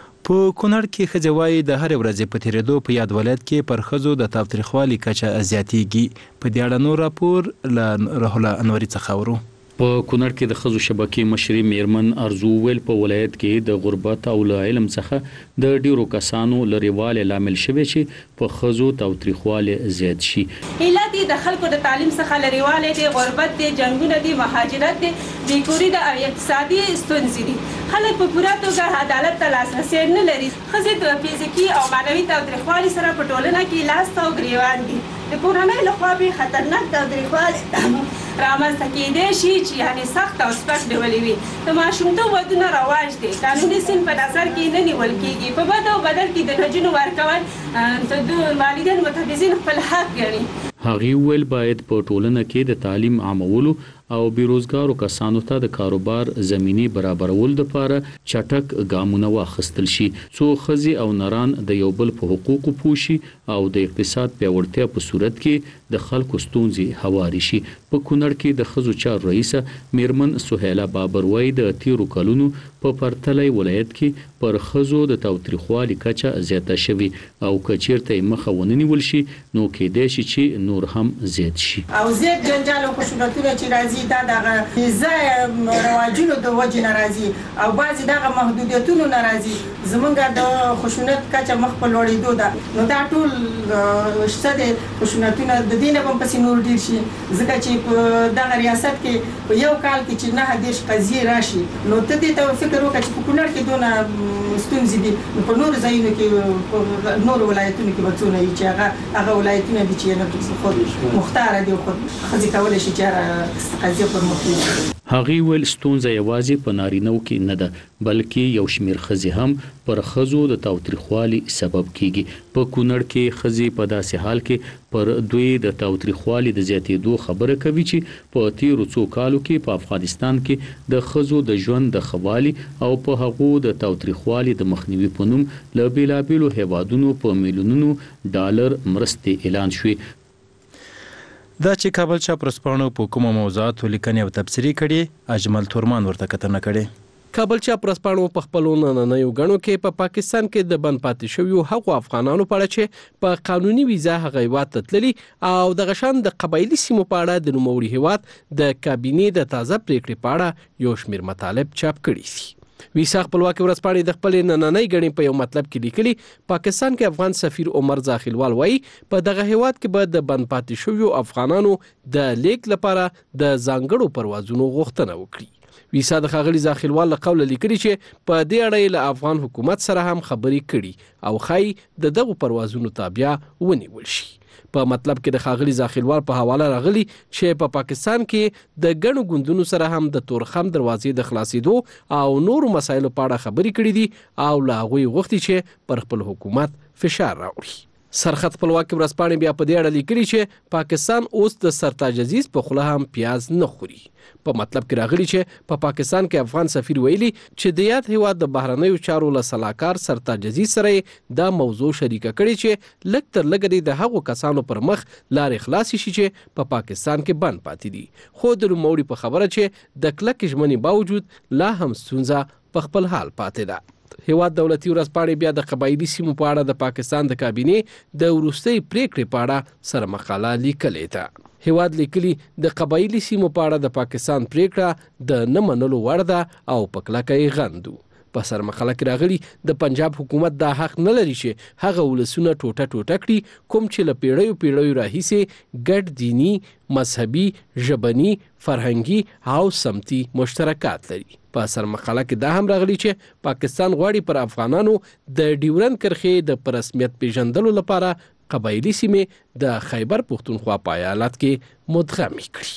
په کونړ کې ښځې وایي د هرې ورځې په تېرېدو په یاد ولایت کې پر ښځو د تاوتریخوالي کچه زیاتېږي. په دې اړه نور راپور له روح الله انوري څخه اورو. په کونړ کې د ښځو شبکې مشري میرمن ارزو ویل په ولایت کې د غربت او له علم څخه د ډیرو کسانو لريواله لامل شوی چې په ښځو تاوتریخواله زیات شي. علت د خلکو د تعلیم څخه لريواله دي، غربت دي، جنگونه دي، مهاجرت دي، بیکوري د اقتصادي ستونزې دي. خلک په پوره توګه عدالت ته لاسرسي نه لري. ښځې د فزیکي او معنوي تاوتریخوالي سره په ټولنه کې لاس او ګریوان دي. د کورنۍ لخوا به خطرناک تاوتریخوالی رامنځته کېدای شي چې یعنې سخت او سپک ډول وي. د ماشومتوب ودونه رواج دی، قانوني سن په نظر کې نه نیول کېږي. په بد او بدل کې د نجونو ورکول د والدین متحفظین خپل حق ګڼي. هغې ویل باید په ټولنه کې د تعلیم عامولو او بیروزګارو کسانو ته د کاروبار زمینې برابرولو لپاره چټک ګامونه واخیستل شي څو ښځې او نران د یو بل په حقوقو پوه شي او د اقتصاد پیاوړتیا په صورت کې د خلکو ستونزې هواري شي. په کونړ کې د ښځو چارو رئیسه میرمن سهیله بابر وایي د تیرو کلونو په پرتله ولایت کې پر ښځو د تاوتریخوالي کچه زیاته شوې او که چیرته یې مخه ونه نیول شي نو کېدای شي چې نور هم زیات شي. او زیات جنجال او خشونتونه چې راځي دا دغه ځای رواجونو د وجې نه راځي او بعضې دغه محدودیتونو نه راځي. زمونږ د خشونت کچه مخ په لوړېدو ده، نو دا ټول شته د خشونتونه د دې نه به پسې نور ډېر شي، ځکه چې په دغه ریاست کې په یو کال کې چې نهه دېرش قضیې راشي نو ته دې ته فکر وکړه چې په کونړ کې دونه ستونزې دي، نو په نورو ځایونو کې نورو ولایتونو کې به څونه وي چې هغه هغه ولایتونه دي چې خود مختاره دي او خود ښځې کولی شي چې هغه قضیه پر مخ یوسي. هغې ویل ستونزه یوازې په نارینهو کې نه ده بلکې یو شمېر ښځې هم پر ښځو د تاوتریخوالي سبب کیږي. په کونړ کې ښځې په داسې حال کې پر دوی د تاوتریخوالي د زیاتېدو خبره کوي چې په تیرو څو کالو کې په افغانستان کې د ښځو د ژوند د ښه والي او په هغو د تاوتریخوالي د مخنیوي په نوم له بېلابېلو هیوادونو په میلیونونو ډالر مرستې اعلان شوې. دا چې کابل چاپ ورځپاڼو په کومو موضوعاتو لیکنې او تبصرې کړي اجمل تورمان ورته کتنه کړې. کابل چاپ ورځپاڼو په خپلو نننیو غڼو کې په پا پاکستان کې د بند پاتې شویو هغو افغانانو په اړه چې په قانوني ویزا هغه هیواد ته تللي او د غشان د قبایلي سیمو په اړه د نوموړي هیواد د کابینې د تازه پریکړې په اړه یو شمېر مطالب چاپ کړي دي. ویسا خپلواکي ورځپاڼې د خپلې نننۍ غڼې په یو مطلب کې لیکلي پاکستان کې افغان سفیر عمر زاخیلوال وایي په دغه هیواد کې به د بند پاتې شویو افغانانو د لیک لپاره د ځانګړو پروازونو غوښتنه وکړي. ویسا د ښاغلي زاخیلوال له قوله لیکلي چې په دې اړه یې له افغان حکومت سره هم خبرې کړي او ښایي د دغو پروازونو تابع ونیول شي. په مطلب کې د ښاغلي زاخیلوال په حواله راغلي چې په پا پاکستان کې د ګڼو ګوندونو سره هم د تورخم دروازې د خلاصېدو او نورو مسایلو په اړه خبرې کړي دي او له هغوی غوښتي چې پر خپل حکومت فشار راوړي. سرحد خپلواکي ورځپاڼې بیا په دې اړه لیکلي چې پاکستان اوس د سرتاج عزیز په خوله هم پیاز نه خوري. په مطلب کې راغلي چې په پا پاکستان کې افغان سفیر ویلي چې د یاد هیواد د بهرنیو چارو له سلاکار سرتاج عزیز سره دا موضوع شریکه کړي چې لږ تر لږه د هغو کسانو پر مخ لارې خلاصې شي چې په پا پاکستان کې بند پاتې دي. خو د نوموړي په خبره چې د کلکې ژمنې باوجود لا هم ستونزه په خپل حال پاتې ده. هیواد دولتي ورځپاڼې بیا د قبایلي سیمو په اړه د پاکستان د کابینې د وروستۍ پریکړې په اړه سره مقاله لیکلې ده. هیواد لیکلي د قبایلي سیمو په اړه د پاکستان پریکړه د نه منلو وړ ده او په کلکه یې غندو. په سر مقاله کې راغلي د پنجاب حکومت دا حق نه لري چې هغه ولسونه ټوټه ټوټه کړي کوم چې له پیړیو پیړیو راهیسې ګډ دینی، مذهبي، ژبني، فرهنګي او سمتي مشترکات لري. په سر مقاله کې دا هم راغلي چې پاکستان غواړي پر افغانانو د ډیورند کرښې د پرسمیت پیژندلو لپاره قبایلی سیمې د خیبر پختونخوا په ایالت کې مدغمې کړي.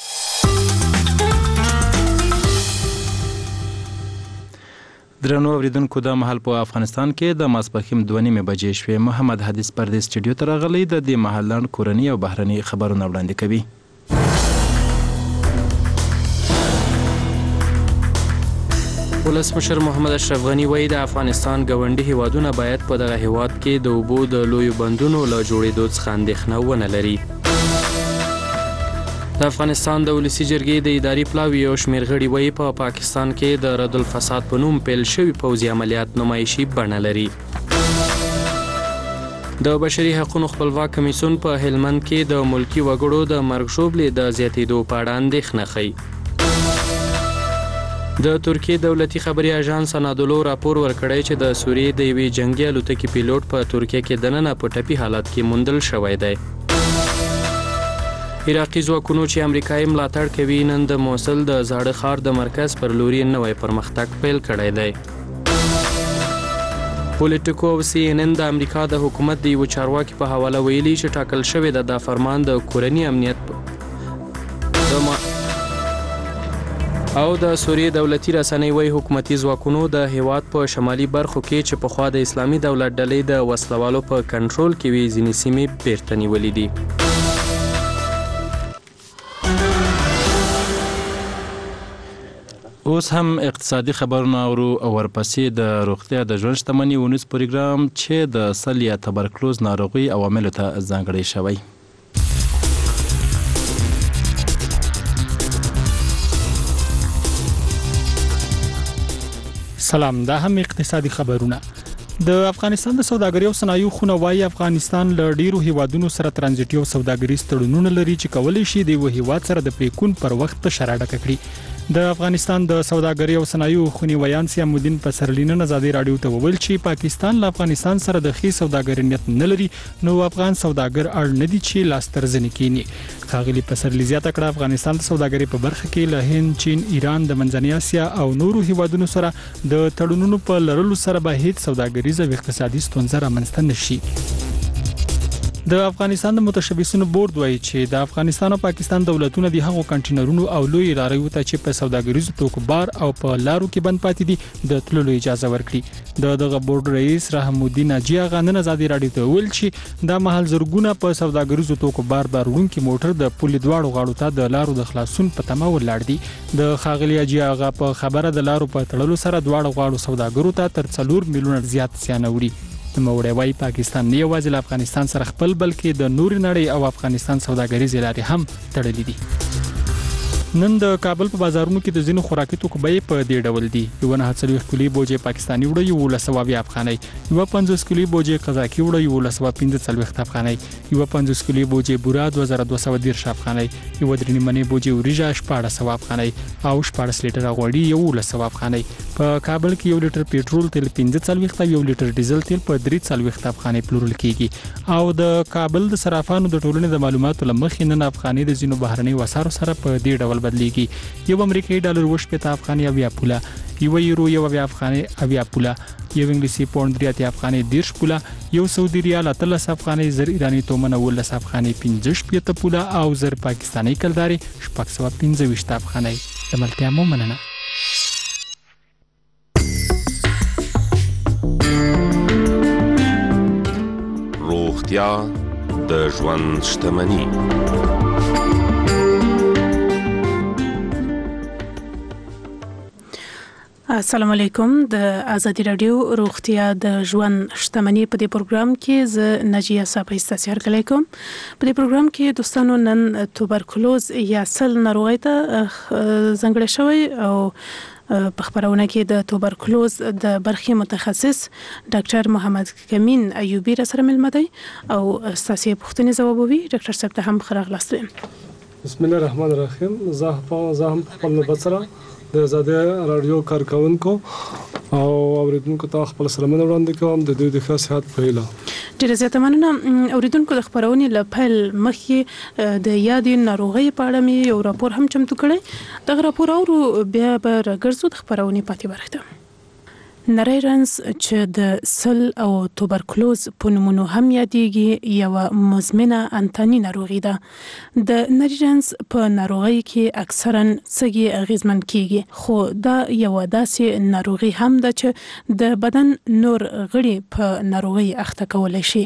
درنو اوریدونکو د مهال په افغانستان کې د ماسپښین دوه نیمې بجې شوې. محمد حدیث پردې سټوډیو ته راغلی د دې مهال لاند کورنی او بهرني خبرونه وړاندې کوي. ولسمشر محمد اشرف غنی وایي د افغانستان ګاونډي هیوادونه باید په دغه هیواد کې د اوبو د لویو بندونو له جوړېدو څخه اندېښنه ونه لري. د افغانستان د ولسي جرګې د اداري پلاوي یو شمېر غړي وایي په پا پاکستان کې د رد الفساد په نوم پیل شوي پوځي عملیات نمایشي بڼه لري. د بشري حقوقو خپلواک کمیسیون په هلمند کې د ملکي وګړو د مرګ ژوبلې د زیاتېدو په اړه اندېښنه ښیي. د ترکیې دولتي خبري اژانس انادولو راپور ورکړی چې د سوریې د یوې جنگي الوتکې پیلوټ په ترکیه کې دننه په ټپي حالت کې موندل شوی دی. عراقي ځواکونو چې امریکایي ملاتړ کوي نن د موصل د زاړه ښار د مرکز پر لوري نوی پرمختګ پیل کړی دی. پولیټیکو او سی ان ان د امریکا د حکومت د یو چارواکي په حواله ویلي چې ټاکل شوی د فرمان د کورنی امنیت د او د سوریې دولتي رسنۍ وایي حکومتي ځواکونو د هیواد په شمالي برخو کې چې پخوا د اسلامي دولت ډلې د وسلوالو په کنټرول کې وي ځینې سیمې بیرته نیولې دي. اوس هم اقتصادي خبرونه اورو او ورپسې د روغتیا د ژوند شتمنۍ ونیس پروګرام چې د سل یا تبرکلوز ناروغي عواملو ته ځانګړی شوی. سلام، دا هم اقتصادي خبرونه. د افغانستان د سوداګرۍ او صنایعو خونه وايي افغانستان له ډیرو هیوادونو سره ترانزیټي او سوداګریز تړونونه لري چې کولی شي د یو هیواد سره د پریکون پر وخت شراکت کړي. د افغانستان د سوداګرۍ او صنایعو خونی ویان سیامودین په سرلینن ازادي رادیو ته وویل چې پاکستان له افغانستان سره د خي سوداګرۍ نیت نه لري نو افغان سوداګر اړ نه دي چې لاس ترزنی کینی. خاغلی په سرلی زیاته کړه افغانستان د سوداګرۍ په برخه کې له هند، چین، ایران، د منځنۍ اسیا او نورو هیوادونو سره د تړونونو په لرلو سره به هیڅ سوداګریز او اقتصادي ستونزې رامنځته نشي. د افغانستان د متشبثینو بورډ وایي چې د افغانستان او پاکستان دولتونه د هغو کنټینرونو او لوی لارو ته چې په سوداګریزو توکو بار او په لارو کې بند پاتې دي د تللو اجازه ورکړي. د دغه بورډ رئیس رحم الدین اجی اغا نن ازادي رادیو ته ویل چې د محل زرګونه په سوداګریزو توکو بار بار وړونکي موټر د پولې دواړو غاړو ته د لارو د خلاصون په تمه ولاړ دي. د خاغلی اجی اغا په خبره د لارو په تړلو سره دواړو غاړو سوداګرو ته تر څلور میلیون زیات زیان وړي. نوموړی وایي پاکستان نه یوازې له افغانستان سره خپل بلکې د نوري نړۍ او افغانستان سوداګریزې لارې هم تړلې دي. نن د کابل په بازارونو کې د زینو خوراکي توکو بیې په دې ډول دي. یو نه هڅلوي کلی بوجي پاکستاني وړي یو لسوابي افغاني، یو پنځوس کلی بوجي قزاقي وړي یو لسوا پنځه څلويخت افغاني، یو پنځوس کلی بوجي بورا دوه زره دوه سوه دیرش افغاني، یو درې نیمه بوجي وريجا شپاړس سوه افغاني او شپاړس لیټر غوړي یو لسوا افغاني. په کابل کې یو لیټر پېټرول تیل پنځه څلويخت او یو لیټر ډیزل تیل په درې څلويخت افغاني پلورل کیږي. او د کابل د صرافانو د ټولنې د معلوماتو لمخې نن افغاني د زینو بهرني وسارو سره په دې ډول بدليږي. یو امریکایي ډالر وشپته افغاني او یا پوله، یو یورو یو یا افغاني او یا پوله، یو انګلیسي پاوند درې افغاني دیرش پوله، یو سعودي ریال اتلس افغاني، زر ایرانی تومن ولس افغاني پنځه شپته پوله او زر پاکستاني کلداري شپږ سوه پنځه ویشت افغاني. د ملتیا مو مننه. روغتیا د ژوند شتمني. السلام علیکم. د آزادی رادیو روغتیا د ژوند شتمني په دې پروګرام کې ز نجیه صاحب استاسیار کوم. په دې پروګرام کې دوستانو نن توبرکلوز یا سل ناروغي ته ځانګړی شوی او په خبرونه کې د توبرکلوز د برخې متخصص ډاکټر محمد کمین ایوبی را سره ملمه دی او استاسیه پوښتنې ځوابوي. ډاکټر صاحب ته هم خراغلاست. بسم الله الرحمن الرحیم. زه په زه هم خپل نوبت سره د آزادی رادیو کارکونکو او اوریدونکو ته خپل سلامونه وړاندې کوم د دوی د ښه صحت په هیله. ډیره زیاته مننه. اوریدونکو د خبرونې له پیل مخکې د یادې ناروغۍ په اړه مې یو راپور هم چمتو کړی. دغه راپور اورو بیا به راګرځو د خبرونې پاتې برخه ته. نری رنز چې د سل او توبرکلوز په نومونو هم یادېږي یو مزمنه انتاني ناروغي ده. د نری رنز په ناروغۍ کې اکثرا سږي اغیزمن کیږي، خو دا یو داسې ناروغي هم ده چې د بدن نور غړي په ناروغۍ اخته کولای شي.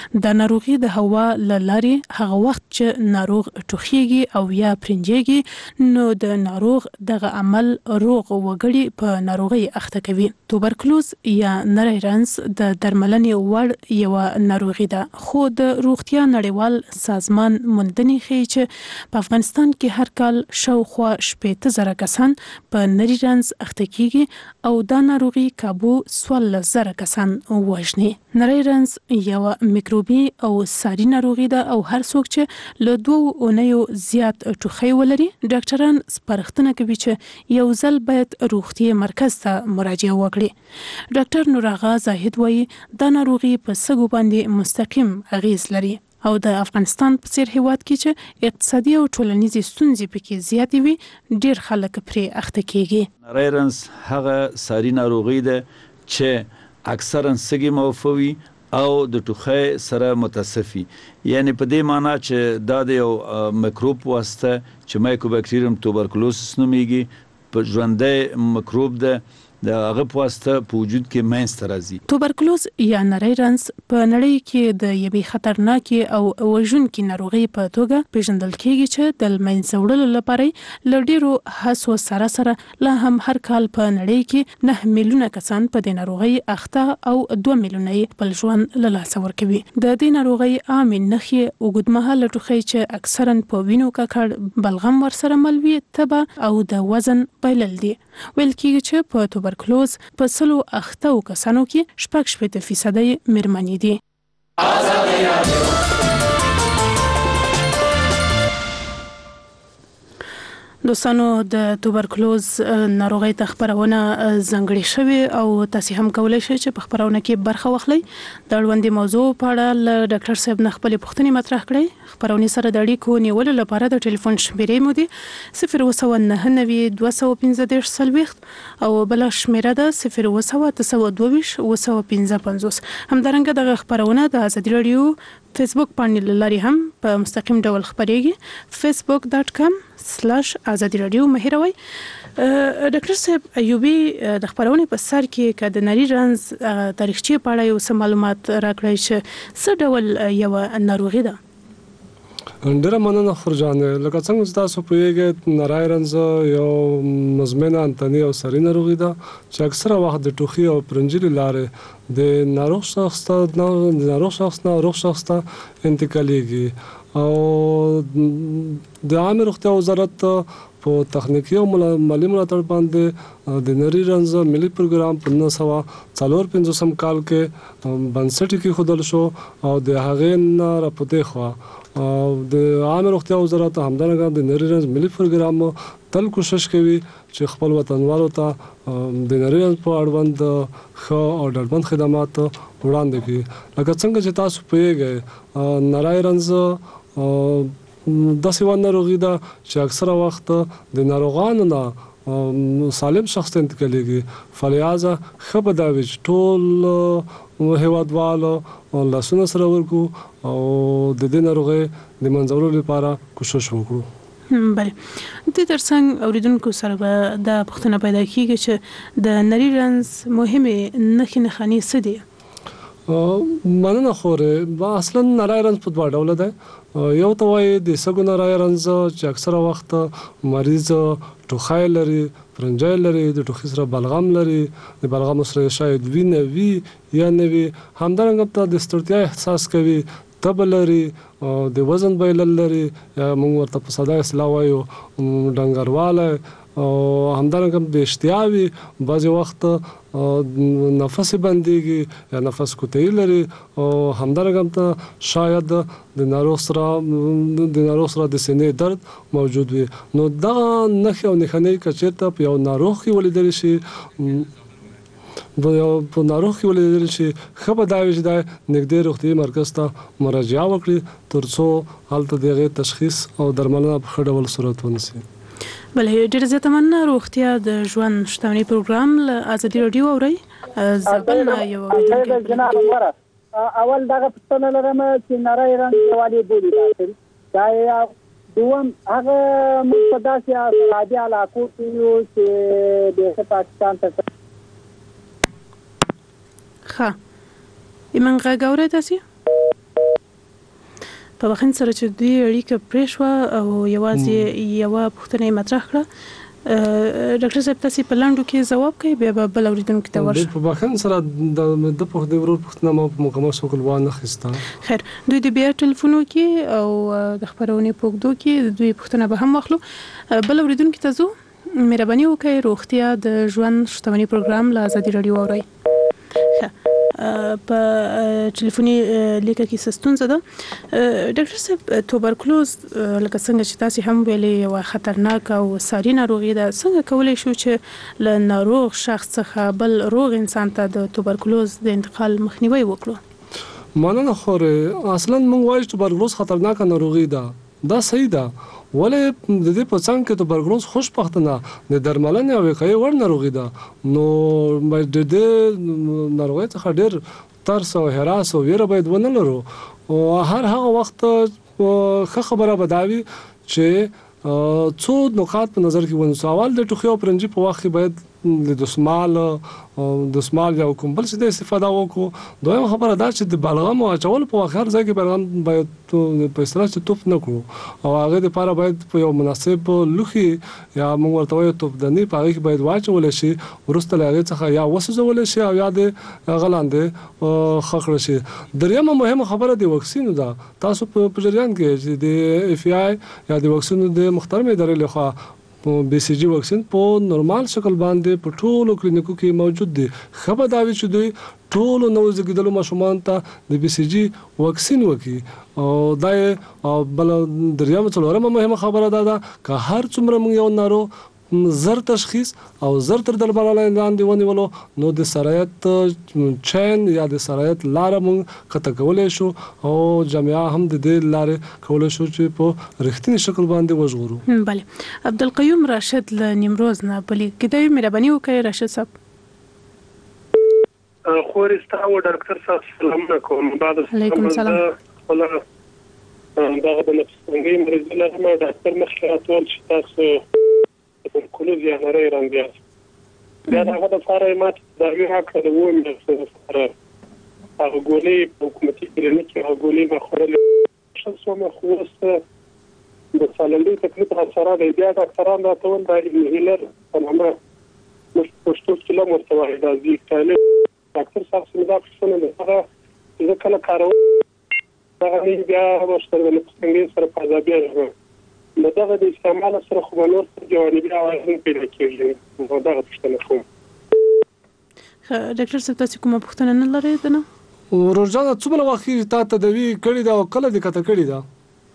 د ناروغي د هوا له لارې هغه وخت چې ناروغ ټوخیږي او یا پرنجيږي نو د ناروغ دغه عمل روغ وګړي په ناروغۍ اخته کوي. توبرکلوز یا نری رنز د درملنې وړ یو ناروغي ده، خو د روغتیا نړیوال سازمان موندنې ښیي چې په افغانستان کې هر کال شاوخوا شپېته زره کسان په نری رنز اخته کیږي او دا ناروغي کابو څوارلس زره کسان وژني. نری رنز یو میکروبي او ساري ناروغي ده او هر څوک چې له دوه اونیو زیات ټوخی ولري ډاکټران سپارښتنه کوي چې یو ځل باید روغتیا مرکز ته مراجعه وکړي. ډاکټر نوراغا زاهد وایي دا ناروغي په سږو باندې مستقیم اغیز لري او د افغانستان په څیر هیواد کې چې اقتصادي او ټولنیزې ستونزې پکې زیاتې وي ډیر خلک پرې اخته کیږي. نری رنز هغه ساري ناروغي ده چې اکثرا سږي موفوي او د ټوخی سره متصفي، یعنی په دې معنی چې دا د یو میکروب واسطه چې مایکوبیکټیریوم توبرکلوسس نومیږي په ژوندی میکروب ده د هغه په واسطه په وجود کې منځته راځي. توبرکلوز یا نری رنز په نړۍ کې د یوې خطرناکې او وژونکې ناروغۍ په توګه پیژندل کیږي چې د منځه وړلو لپاره له ډیرو هڅو سره سره لا هم هر کال په نړۍ کې نه میلیونه کسان په دې ناروغۍ اخته او دوه میلیونه یې خپل ژوند له لاسه ورکوي. د دې ناروغۍ عامې نښې اوږدمهاله ټوخی چې اکثرا په وینو ککړ، بلغم ورسره مل وي، تبه او د وزن بایلل دي. ویل کیږي چې په توبرکلوز په سلو اخته کسانو کې شپږ شپېته فیصدي مېرمنې دي. دوستانو د توبرکلوز ناروغۍ ته خبرونه ځانګړې شوې او تاسو هم کولای شئ چې په خبرونه کې برخه واخلئ. د اړوندې موضوع په اړه له ډاکټر صاحب نه خپلې پوښتنې مطرح کړئ. خبرونه سره د اړیکو نیولو لپاره د ټلیفون شمیرې مو دي صفر اووه سوه نهه نوي دوه سوه پنځه دېرش څلوېښت او بله شمیره ده صفر اووه سوه اته سوه دوه ویشت اووه سوه پنځه پنځوس. همدارنګه دغه خبرونه د آزادي رادیو فیسبوک باندې لاري هم په مستقیم ډول خبرېږي. فیسبوک ډاټ کام سلاش آزادي رادیو مه هېروئ. ډاکټر صاحب ایوبي د خبرونې په سر کې که د نری رنز تاریخچې په اړه یو څه معلومات راکړئ چې څه ډول یوه ناروغي ده؟ ډیره مننه خورجانې. لکه څنګه چې تاسو پوهیږئ نری رنز یو مزمنه انتاني او ساري ناروغي ده چې اکثره وخت د ټوخي او پرنجي له لارې د ناروغ شخص ته د ناروغ شخص نه روغ شخص ته انتقالېږي او د عامه روغتیا وزارت په تخنیکی او مالي ملاتړ باندې د نری رنز ملي پروګرام په نولس سوه څلور پنځوسم کال کې بنسټ کېښودل شو او د هغې نه راپدې خوا د عامه روغتیا وزارت همدارنګه د نری رنز ملي پروګرام تل کوشش کوي چې خپل وطنوالو ته د نری رنز په اړوند ښه او ډاډمن خدمات وړاندې کړي. لکه څنګه چې تاسو پوهیږئ نری رنز داسې یوه ناروغي ده چې اکثره وخت د ناروغانو نه سالم شخص ته انتقالېږي. فلهذا ښه به دا وي چې ټول هیوادوالو لاسونه سره ورکړو او د دې ناروغۍ د منځه وړلو لپاره کوشش وکړو. بله د ترڅنګ اوریدونکو سره به دا پوښتنه پیدا کیږي چې د نری رنز مهمې نښې نښانې څه دي؟ مننه خوره اصلا نری رنځ په دوه ډوله ده یو ته وایي د سږو نری رنځ چې اکثره وخت مریض ټوخی لري فرنجای لري د ټوخي سره بلغم لري د بلغم سره شاید وینه وي یا نه وي همدارنګه ته د ستړیا احساس کوي تب لري د وزن بایلل لري موږ ورته په ساده اصطلاح وایو ډنګرواله او همدارنګه د اشتیاوي بعضی وخت نفس بنديږي یا نفس کوتهی لري او همدارنګه ته شاید د ناروغ سره د ناروغ سره د سینې درد موجود وي نو دا نخ او نخنې کچته په یو ناروغ کې ولیدل شي په ناروغ کې ولیدل شي خبر دا وي چې دا نږدې روغتي مرکز ته مراجعه وکړي ترڅو هلته دغه تشخیص او درملنه په ښه ډول صورت ونیسي. بلې ډېر زیاته مننه. روغتیا د ژوند شتمنۍ پروګرام له ازادي راډیو اورئ. زبل یو اورېدونکی اول دغه پوښتنه لرم چې نری رنځ ولې بولي تاسو دا دوم هغه موږ په داسې سرحدي علاقو کې یو چې د پاکستان ته ښه ایمن غږ اورئ تاسو په وخت سره چې دوی اړیکه پرې شوه او یوازې یوه پوښتنه یې مطرح کړه ډاکټر صاحب تاسو په لاندو کې ځواب کوي بیا به بل اورېدونکي ته ورشو. په وخت سره د په دې ورور پوښتنه مو په مکمل شکل وانه خسته. خیر دوی د بیا ټلیفونو کې او د خبرونې پوښتنو کې دوی پوښتنه به هم واخلو. بل اورېدونکي ته زو مهرباني وکړئ روغتیا د ژوند شتمنۍ پروګرام له ازادي راډیو اورئ. په ټلیفوني لیکه کې ستونزه ده. ډاکټر صاحب توبرکلوز لکه څنګه چې تاسو هم ویلي یو خطرناک او ساري ناروغي ده څنګه کولای شو چې له ناروغ شخص څخه بل روغ انسان ته د توبرکلوز د انتقال مخنیوي وکړو؟ مننه خوره اصلا موږ وایو چې توبرکلوز خطرناک ناروغي ده دا صحیح ده ولې د دې په څنګه کې توبرکلوز خوشبختانه د درملنې او وقایې وړ ناروغي ده نو د دې ناروغي څخه ډېر ترس او هراس او ویره باید ونه لرو او هر هغه وخت ښه خبره به دا وي چې څو نکات په نظر کې ونیسو. اول د ټوخي او پرنجي په وخت کې باید د دسمال د دسمال یا کوم بل څه د استفاده وکړو. دویم خبره دا چې د بلغم او اچول په وخت هر ځای کې بلغم باید په اصطلاح چې توپ نه کړو او هغه لپاره باید په یو مناسب لوخي یا موږ ورته وایو توپدني په هغه کې باید واچول شي وروسته له هغه څخه یا وسوځول شي او یا د غلاندې خخړ شي. دریمه مهمه خبره د واکسین ده. تاسو په جریان کې چې د اف ای آی یا د واکسین د محترمه ادارې لخوا بي سي جي واکسین په نورمال شکل باندې په ټولو کلینیکو کې موجود دي. خبر دا وی چې دوی ټولو نو زګیدلو ماشومان ته د بي سي جي واکسین وکړي او دا بل دریمه څلورمه مهمه خبره ده که هر څومره موږ یو ناروغ زر تشخیص او زر تر درملنه لاندې ونیولو نو د سرایت چین یا د سرایت لار موږ کته کولای شو او جامعه هم د دې لارې کولای شو چې په رښتینی شکل باندې وژغورو. بله عبدالقیوم راشد له نیمروز نه بلی کدی مهرباني وکړئ راشد صاحب. خوري ستاسو ډاکټر صاحب سلام علیکم. بعد علیکم السلام. والله دا د نفس څنګه مریض لرم ډاکټر مخکې راټول چې تاسو توبرکلوز یا نری رنځ یاست بیا هغه د فاره مات دا وی حق د ووم د سره هغه ګولې په حکومتي کلینیک کې هغه ګولې ما خورلې شخص ما خوسته د سالندې تکلیف سره د بیا ډاکټران راټول دا هیلر په نامه مش پښتو کې له مستوى د ځي کله ډاکټر صاحب څنګه دا څنګه ده هغه ځکه کله کارو دا نه بیا مشترک له څنګه سره پازابې نو دا د استعمال سره خو نور جوانبي عوامل پیدا کیږي نو دا پوښتنه کوم. ډاکټر صاحب تاسو کومه پوښتنه نه لرئ دنه؟ ورځا څومره وخت تا تدوی کړی دا او کله دې کته کړی دا؟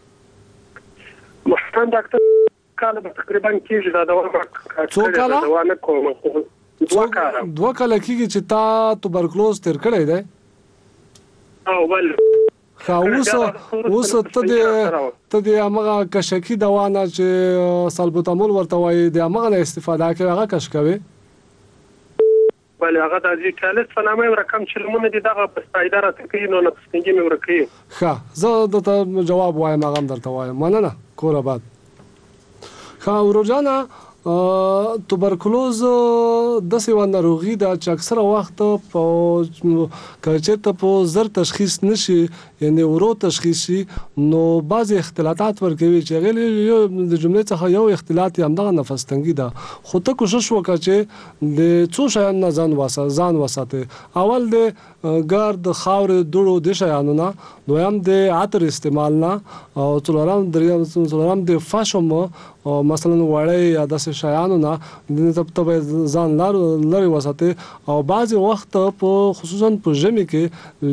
مخکې ډاکټر کاله تقریبا کېږي دا دا څو کاله؟ دا نه کوم دوه کاله دوه کاله کېږي چې تا توبرکلوز تیر کړی دی؟ او ول خا اوس اوس ته دې ته دې هغه کشکی دوا نه چې سالبوتامول ورته وایي د هغه نه استفاده کوي هغه کش کوي ولې هغه د دې کالس په نامه رقم چې لمونه دي دغه په فائدہ راته کوي نو نه پسنګي مې ورکوي. ښه زه د جواب وایم هغه درته وایم مننه کور آباد. ښه ورجانا توبرکلوز د سیوان ناروغي دا چې اکثره وخت په کچته په زر تشخیص نشي یعنی ورو تشخیص شي نو بعض اختلالات ورکوي چې غل یو د جملې څخه یو اختلالات هم دغه نفس تنګي ده خو ته کوشش وکړه چې د څو شیان نه ځان وسه ځان وساته اول د ګرد خاور دوړو د شیانو نه دویم د عطر استعمال نه او څلورم دریم څلورم د فاشم او مثلا وړي یا د شیانو نه د تبته ځان لار لري وساته او بعض وخت په خصوصا په ژمي کې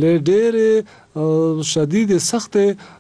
لډېر شدید سخت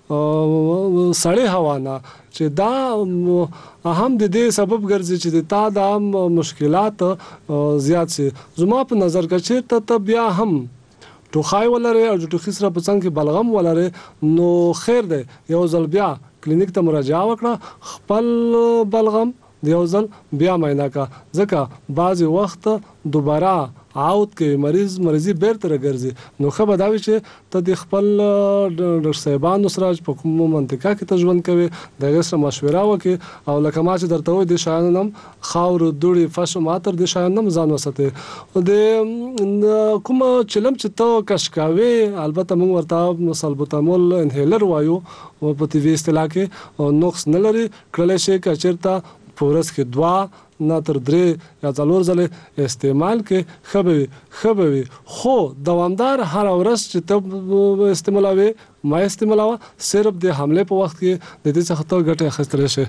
سړې هوا نه چې دا اهم د دې سبب ګرځي چې تا د مشکلات زیات شي زما په نظر کې چې ته بیا هم ټوخای ولري او ټوخي سره په څنګه کې بلغم ولري نو خیر دی یو ځل بیا کلینیک ته مراجعه وکړه خپل بلغم د یو ځل بیا معاینه کا ځکه بعضی وخت دوباره عاود کې مریض مریضي بیرته راګرځي نو خبر دا وي چې ته د خپل ډاکټر صاحبانو سره په کوم منطقه کې تجوین کوي دغه سره مشوره وکړي او لکه ما چې درته وې د شایانو نم خاور دوړي فشو ماتر د شایانو نم ځان وسته د کوم چلم چې ته کشکاوي البته موږ ورته سلبوتامول انهیلر وایو په تی وی اصطلاح کې نقص نه لري کله شي کچرتا پورس کې دوا نه تر درې یا څلور ځله استعمال کې خبوي خبوي خو دوامدار هر ورځ چې ته استعمالوي ما استعمالوه صرف د حمله په وخت کې د دې څخه ته ګټه اخیستل شي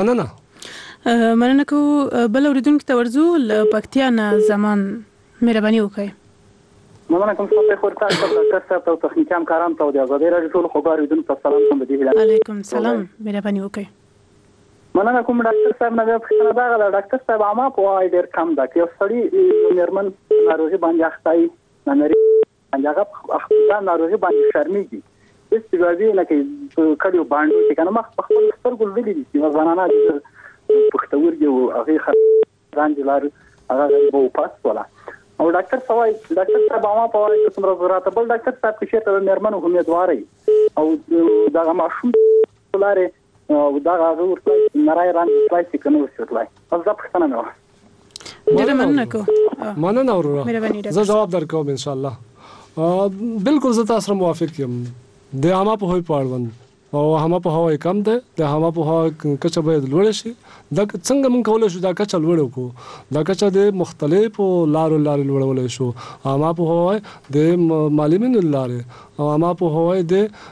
مننه مننه کو بل اوریدونکو ته ورزو ل پکتیا نه زمان مهرباني وکړئ مننه کوم څه په ورته ډاکټر صاحب او تخنیکی همکاران ته د آزادۍ راډیو ټول خبر اوریدونکو ته سلام کوم دی علیکم سلام مهرباني وکړئ مننه کوم ډاکټر صاحب نه پوښتنه دا غواړم ډاکټر صاحب عامه په وای ډیر کم دا کې سړی نرمن ناروغي باندې اخته نه نری هغه اخته ناروغي باندې شرمېږي استګاوی نه کې کډیو باندې چې کنه مخ په خپل سترګو لیدل دي چې ځانانه پښتورګي او هغه رانجلار هغه په پاس ولا او ډاکټر صاحب ډاکټر صاحب عامه په وای چې څومره ضرورت بل ډاکټر صاحب کې چې نرمن امیدواري او دا ماشوم لاره او دا غوړ ورته نړۍ ران پلاسټیک نه وشتلای او دا پښتنه نه ډېر مننه کو مننه اورو زه جواب درکوم ان شاء الله بالکل زه تاسو سره موافق یم د عامه په هوی پاړوند او عامه په هوی کم ده د عامه په هوی کچه باید لوړ شي دا څنګه مونږ کولای شو دا کچه لوړ کو دا کچه د مختلفو لارو لارې لوړولای شو عامه په هوی د معلمینو لارې او عامه په هوی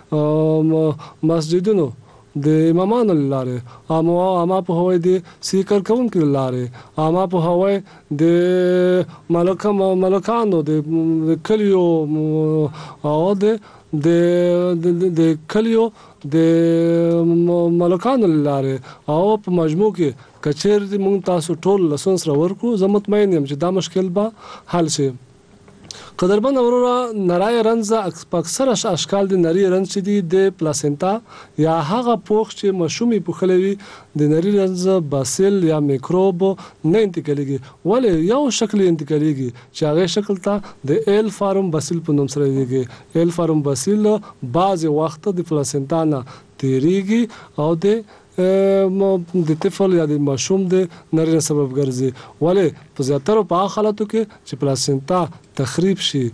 د مسجدونو د امامانو لاره امو اما په هوای دي سیکر کوم کې لاره اما په هوای د ملکه ملکانو د کلیو او د د د کلیو د ملکانو لاره او په مجموع کې کچیر مونږ تاسو ټول لسون سره ورکو زه مطمئن یم چې دا مشکل به حل شي قدرمن اورورا نری رنز اکثر اشکال د نری رنز چې دی د پلاسنتا یا هغه پوښ چې مشومي پوخلوي د نری رنز باسل یا میکروب نه انتقالېږي ولې یو شکل انتقالېږي چې هغه شکل ته د ایل فارم باسل په نوم سره دیږي ایل فارم باسل بعض وخت د پلاسنتا نه تیریږي او د د طفل یا د ماشوم د نری سبب ګرځي ولې په زیاتره په حالاتو کې چې پلاسنتا تخریب شي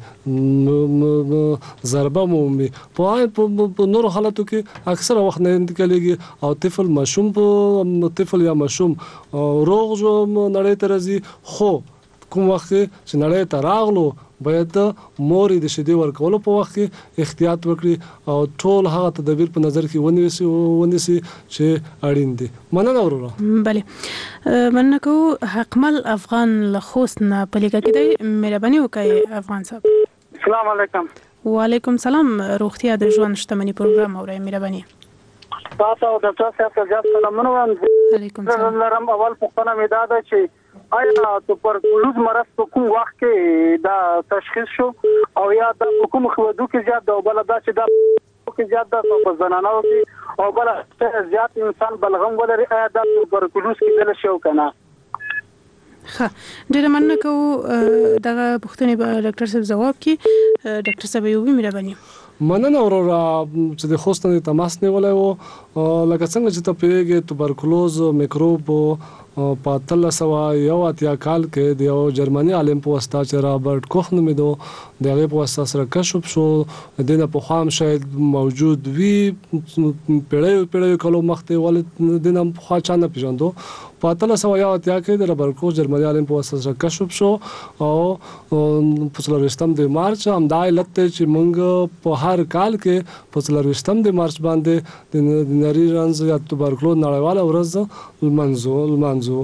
ضربه مومي په نور حالاتو کې اکثره وخت نه انتقالېږي او طفل ماشوم په طفل یا ماشوم روغ جو نړۍ ته راځي خو کوم وخت چې نړۍ ته راغلو باید مور د شیدې ورکولو په وخت کې احتیاط وکړي او ټول هغه تدابیر په نظر کې ونیسي ونیسي چې اړین دي مننه وروره بله مننه کو حکمل افغان لخوست نه پلیګه کې دی مهرباني وکړئ افغان صاحب السلام علیکم وعلیکم سلام روغتیا د ژوند شتمنۍ پروګرام اورئ مهرباني تاسو د ډاکټر صاحب ته ځات سلامونه وایم علیکم سلام لرم اول پوښتنه مې دا ده چې آیا توبرکلوز مرض په کوم وخت کې دا تشخیص شو او یا د کوم خودو کې زیات دا بل دا چې دا کې زیات د په زنانو کې او بل زیات انسان بلغم ولري آیا دا توبرکلوز کې دل شو کنه ښه ډېر مننه کو دغه پوښتنې به ډاکټر صاحب جواب کړي ډاکټر صاحب یو مهرباني مننه اورورا چې د خوستنې تماس نیولای وو لکه څنګه چې ته پیږي توبرکلوز میکروب په اتلس سوه یو اتیا کال کې د یو جرمني عالم په واسطه چې رابرټ کوخ نومیدو د هغې په واسطه سره کشف شو. د دې نه پخوا هم شاید موجود وي پیړیو پیړیو کلو مخکې، ولې د دې نه پخوا چا نه پېژندو. په اتلس سوه یو اتیا کې د رابرټ کوخ جرمني عالم په واسطه سره کشف شو او په څلرویشتم د مارچ همدا علت دی چې موږ په هر کال کې په څلرویشتم د مارچ باندې د نري رنځ یا توبرکلوز نړیواله ورځ لمانځو لمانځو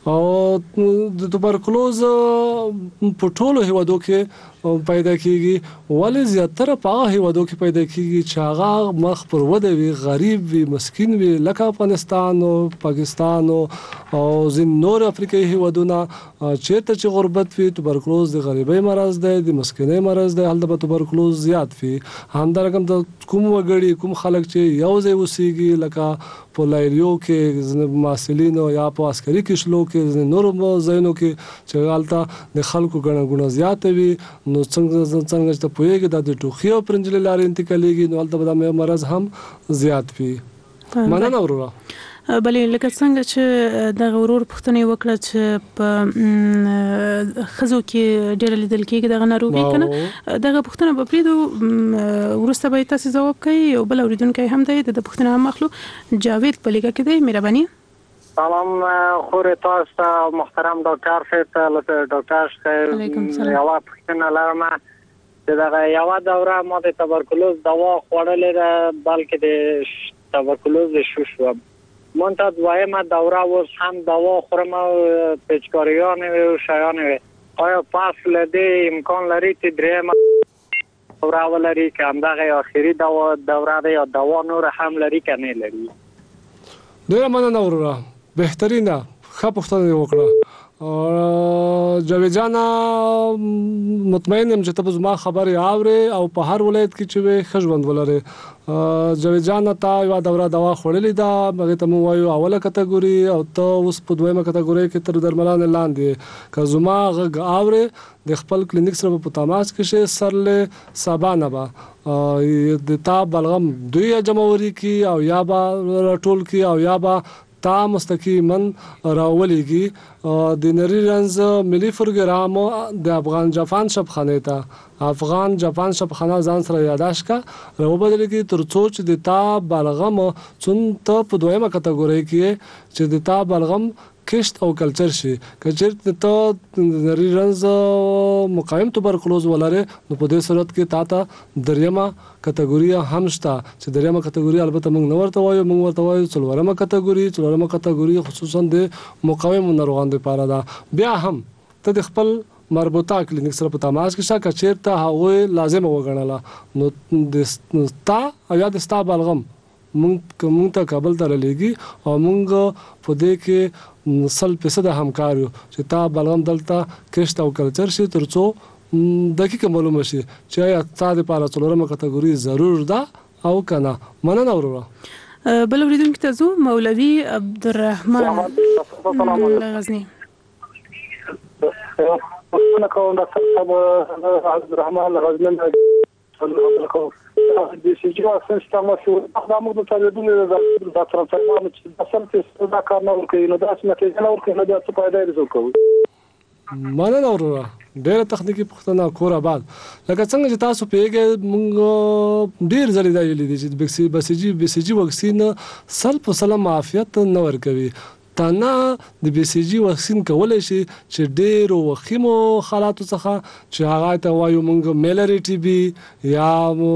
او د توبرکلوز په ټولو هیوادو کې پیدا کیږي، ولې زیاتره په هغه هیوادو کې پیدا کیږي چې هغه مخ پر وده وي، غریب وي، مسکین وي، لکه افغانستان او پاکستان او ځین نور افریقایي هیوادونه. چیرته چې غربت وي توبرکلوز د غریبۍ مرض دی، د مسکینۍ مرض دی، هلته به توبرکلوز زیات وي. همدارنګه د کوم وګړي کوم خلک چې یو ځای اوسېږي لکه په لایریو کې محصلینو یا په عسکري کشلو کې نورو ځایونو کې چې هلته د خلکو ګڼه ګوڼه زیاته وي، نو څنګه څنګه چې ته پوهېږې دا د ټوخي او پرنجلې لارې انتقالېږي، نو هلته به دا مرض هم زیات وي. مننه وروره. بلې لکه څنګه چې دغه ورور پوښتنه وکړه چې په ښځو کې ډېره لیدل کېږي دغه ناروغي که نه، دغه پوښتنه به پرېږدو، وروسته به یې تاسې ځواب کوئ. یو بل اورېدونکی هم دی، د ده پوښتنه هم اخلو. جاوید په لیګه کې دی. مهرباني. سلام خورې تاسو ته محترم ډاکټر صاحب ته، لکه ډاکټر صاحب یوه پوښتنه لرم چې دغه یوه دوره ما د تبرکلوز دوا خوړلې ده، بلکې د تبرکلوز د شوش وم. منتها دویمه دوره اوس هم دوا خورم او پیچکاریانې وي او شیانې وي. آیا پس له دې امکان لري چې درېیمه دوره ولري که همدغه آخري دوره ده یا دوا نور هم لري که نه لري؟ ډېره مننه وروره، بهترینه ښه پوښتنه یې وکړه. جاوید جانه مطمئن یم چې ته به زما خبرې اورې او په هر ولایت کې چې وې ښه ژوند ولرې. جاوید جانه تا یوه دوره دوا خوړلې ده، هغې ته موږ وایو اوله کتګوري، او ته اوس په دویمه کتګورۍ کې تر درملانې لاندې. که زما غږ اورې د خپل کلینیک سره په تماس کې شې، سرلې سبا نه به د تا بلغم دوی جمعوري کی او یا به راټول کی او یا به تا مستقیما راولېږي. د نري رنځ ملي پروګرام د افغان جاپان شبخانې ته افغان جاپان شبخانه ځان سره یاداش کا راوبدلېږي تر څو چې د تا بلغم چون ته په دویمه کتګورۍ کې چې د تا بلغم کشت او کلچر شي. که چېرته ته نري رنځ مقاوم توبرکلوز ولرې، نو په دې صورت کې تا ته دریمه کتګوري هم شته، چې دریمه کتګوري البته موږ نه ورته وایو، موږ ورته وایو څلورمه کتګوري. څلورمه کتګوري خصوصا د مقاوم ناروغانو لپاره ده. بیا هم ته د خپل مربوطه کلینیک سره په تماس کې شه، که چېرته هغوی لازمه وګڼله، نو د ستا او یا د ستا بلغم مونږ مونږ ته کابل ته رالېږي او مونږ په دې کې سل فیصده همکار یو چې تا بلغم دلته کشت او کلچر شي، تر څو دقیقه معلومه شي چې آیا تا دپاره څلورمه کتګوري ضرور ده او که نه. مننه وروره. بل اورېدونکي ته ځو. مولوي عبدالرحمن له غزني. پوښتنه کوم ډاکټر صاحب، عبدالرحمن له غزني د سی جی واکسین سیستم شو دا موږ د طالبانو د ډاکټر صاحبانو چې اصل کې دا کار نه ورکوي، نو دا څه نتیجه نه ورکوي، نو دا څه فایده یې ورکوي. مننه وروره، ډېره تخنیکي پوښتنه کور آباد. لکه څنګه چې تاسو پوهېږئ موږ ډېر ځلې دا ویلي دي چې بسیجي بسیجي واکسین سل په سله معافیت نه ورکوي. تنه د بي سي جي واکسین کولای شي چې ډېرو وخیمو حالاتو څخه چې هغه ته وایو موږ میلري ټي بي یا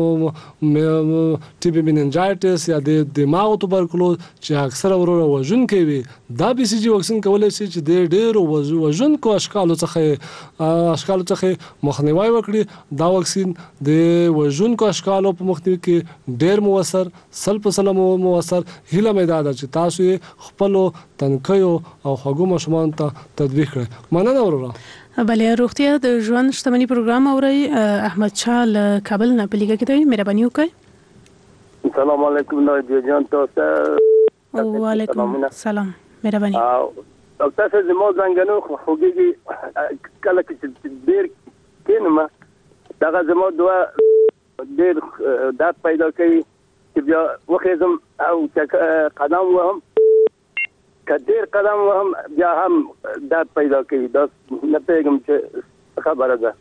ټي بي میننجایټس یا د دماغ توبرکلوز چې اکثره وروره وژونکی وي، دا بي سي جي واکسین کولای شي چې د ډېرو وژونکو اشکالو څخه اشکالو څخه مخنیوي وکړي. دا واکسین د وژونکو اشکالو په مخنیوي کې ډېر موثر سل په سله موثر. هیله مې دا ده چې تاسو یې خپلو تنکیو او خوږو ماشومانو ته تطبیق کړئ. مننه وروره. بله، روغتیا د ژوند شتمني پروګرام اورئ. احمد شاه له کابل نه په لیګه کې دی. مهرباني وکړئ. السلام علیکم ناجیه جان. تاسو وعلیکم السلام. مهرباني. ډاکټر صاحب زما زنګنو خوږیږي کله چې ډېر کینم دغه زما دوه ډېر درد پیدا کوي چې بیا وخېږم او قدم وهم کډیر قدم هم بیا هم دا پیدا کوي دا نه پیغام چې خبره ده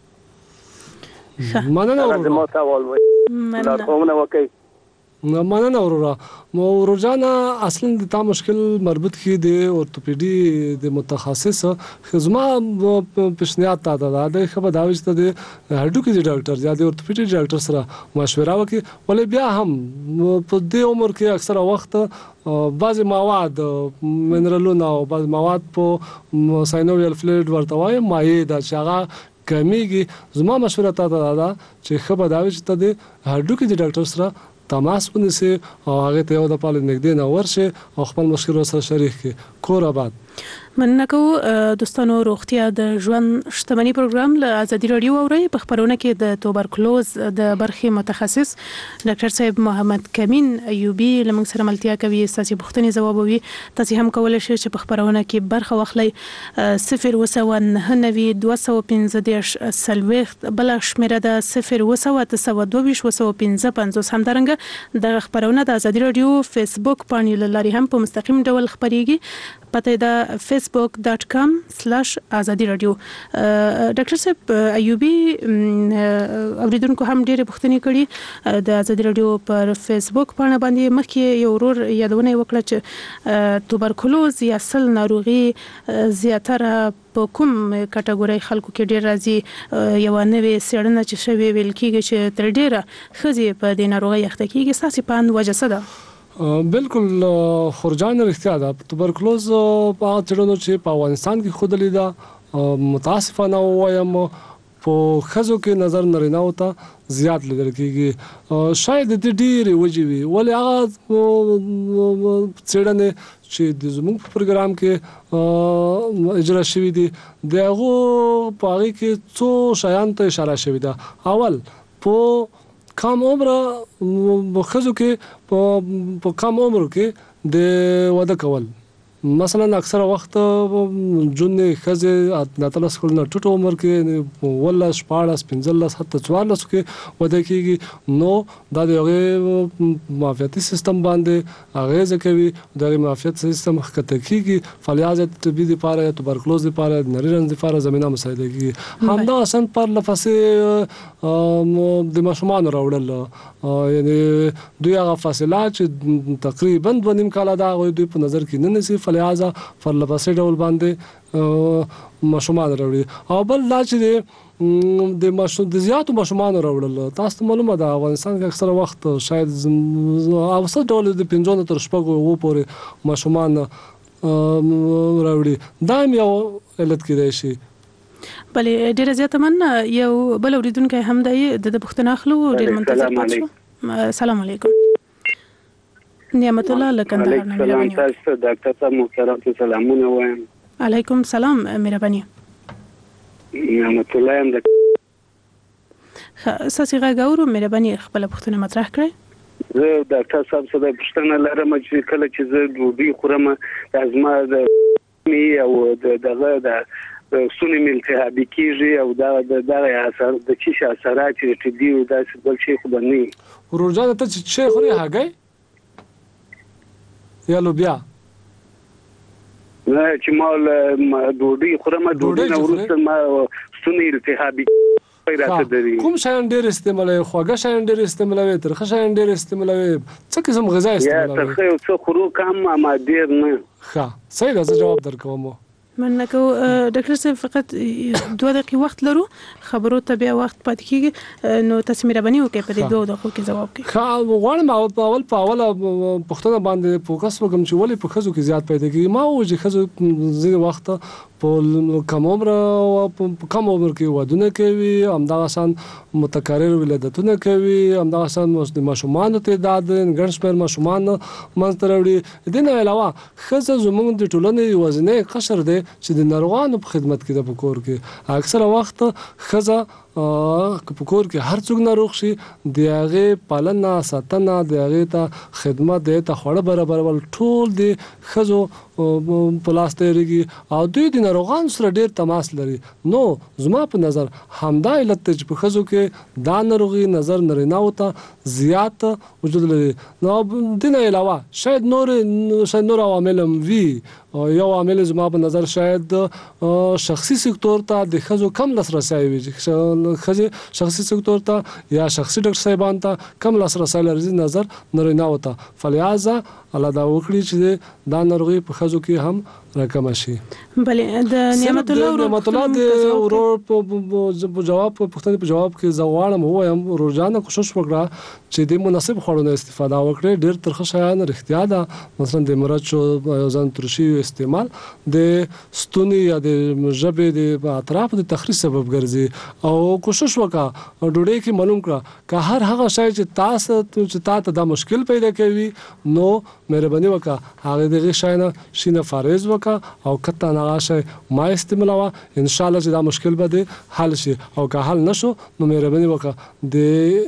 مننه ورور ما سوال وای لارښوونه وکړئ مننه ورور مو ورجانا اصلا د تا مشکل مربوط کی دی اورتوپیډي د متخصص خدمه پښنیات تا دا د خبر دا وشته د هډوکي ډاکټر یا د اورتوپیډي ډاکټر سره مشوره وکړي ولې بیا هم په دې عمر کې اکثره وخت بعض مواد منرالونه او بعض مواد په ساينوویل فلویډ ورته وایي مایع د چاغه کمیږي زما مشوره تا دا دا چې خبر دا وشته د هډوکي ډاکټر سره تماس ونیسي او هغه ته یو د پاله نږدې نه ورشي او خپل مشکل سره شریک کړي کور آباد مننه کوم دوستانو روغتیا د ژوند شتمنۍ پروګرام له ازادي رادیو اوري په خبرونه کې د توبرکلوز د برخې متخصص ډاکټر صاحب محمد کمین ایوبی لمن سره ملتیا کوي ساسي بوختنې جوابوي تاسو هم کولای شئ چې په خبرونه کې برخه واخلئ صفر وسو نه نوي دوه سوه پنځه دېرش سلويخت بل شمیره د صفر وسو تسعه دوه ویشت وسو پنځه پنځوس همدارنګه د خبرونه د ازادي رادیو فیسبوک باندې لاري هم په مستقیم ډول خبريږي پته دا facebook dot com slash azadi radio ډاکټر صاحب ایوبی اوریدونکو هم ډېر پوښتنې کړي د ازادي رادیو پر فیسبوک باندې باندې مخکې یو ورور یادونه وکړه چې توبرکلوز یا سل ناروغي زیاتره په کوم کټګوري خلکو کې ډېر راځي یو نوې سیړنه چې شوی ویل کېږي چې تر ډېره خزي په دې ناروغي اخته کېږي ساسي پان وجه څه ده بالکل خورجان رښتیا ده توبرکلوز په چړونو چې په افغانستان کې خودلی ده متاسفانه وایم په خزو کې نظر نارینه وته زیات لیدل کېږي شاید د ډېرې وجې وي ولې هغه څېړنې چې د زموږ په پروګرام کې اجرا شوي دي د هغو په هغې کې څو شیانو ته اشاره شوې ده اول په کم عمر خزو کې په کم عمر کې د واده کول مثلا اکثر وخت جون خزه ناتله سکول نه ټټ عمر کې ولا شپاړس پنځلس حتی څوارلس کې واده کېږي نو دا د هغه معافیتي سیستم باندې هغه ځکوي د معافیت سیستم خطه کېږي فعالیت طبي لپاره یا توبرکلوز لپاره نریرنز لپاره زمينه مساعده کېږي همدا اصلا پر لفظه د مشمان راوړل یعنی دوی هغه فاصله چې تقریبا دوه نیم کال دا دوی په نظر کې نه نسی فلهذا پر لپسې ډول باندې مشمان راوړي او بل لا چې د مشو د زیاتو مشمان راوړل تاسو معلومه ده افغانستان کې اکثر وخت شاید اوسط ډول د پنځونه تر شپږو وو پورې مشمان راوړي دا یو علت کېدای شي بلې ډېر زیات من یو بل اوریدونکو هم دی د پښتنه اخلو ډېر منتظر پاتشو السلام علیکم نعمت الله لکندهار نه مهرباني تاسو ډاکټر صاحب محترم ته سلامونه وایم علیکم سلام مهرباني نعمت الله هم د ساسي غاورو مهرباني خپل پښتنه مطرح کړئ زه ډاکټر صاحب سره پښتنه لرم چې کله چې زه ډوډۍ خورم ازما د می او دغه د سونی ملتهابي کیږي او دا د اثر د چی اثرات چې دی او دا بل شي خو بني ورجان ته چې خوري هاګي یا لوبیا نه چې مال ډوډۍ خورم ډوډۍ نه ورسته ما سونی التهابي کوم شاین ډېر استعمالوي خوږه شاین ډېر استعمالوي ترخه شاین ډېر استعمالوي څه قسم غذا استعمالوي یا ترخه او څه خورو کم ما ډېر نه ښه صحیح ده جواب درکوم مننه کو ډاکټر صاحب فقط دوه دقیقې وخت لرو خبرو ته بیا وخت پاتې کیږي نو تاسو مهرباني وکړئ په دې دوه دقیقو کې جواب کړئ ښه غواړم په اول په اول پښتنه باندې فوکس وکم چې ولې په خزو کې زیات پیدا کیږي ما او چې خزو ځینې وخت په کم عمر او په کم عمر کې ودونه کوي همدا آسان متکرر ولادتونه کوي همدا آسان ماشومان تعداد ګڼ شمېر ماشومان منځته راوړي د نه علاوه خزه زموږ د ټولنې وزنه قشر دی چې د ناروغانو په خدمت کې د پکور کې اکثره وخت خزه په کور کې هر څوک ناروغ شي د هغه پالنه ساتنه د هغه ته خدمت د ته خوړه برابرول ټول د خزو په لاس تیریږي او دوی د ناروغانو سره ډیر تماس لري. نو زما په نظر همدا علت چې په خزو کې دا ناروغي نظر نارینه او ته زیات وجود لري. نو د نه علاوه شاید نور شاید نور عوامل وي. یو عامل زما په نظر شاید شخصي سکتور ته د خزو کم لاسرسي وي. خزي شخصي سکتور ته یا شخصي ډاکټر صاحبان ته کم لاسرسي لري نظر نارینه او ته. فلهذا الله دا وکړي چې دا ناروغي په خزو کې هم راکم شي. بلې د نعمت الله نعمت الله د ورور په جواب په پښتني په جواب کې زواړم وایم روزانه کوشش وکړه چې د مناسب خوړو استفاده وکړي. ډیر ترخه شیان رښتیا ده مثلا د مرچ او ځان ترشي استعمال د ستوني یا د ژبې د اطراف د تخریب سبب ګرځي او کوشش وکړه ډوډۍ کې معلوم کړه که هر هغه شی چې تاسو چې تاسو دا مشکل پیدا کوي نو مهرباني وکړه هغه دغه شی نه شینه فارز وکړه او کته نه شي ما استعمالوه ان شاء الله چې دا مشکل به حل شي او که حل نشو نو مهرباني وکړه د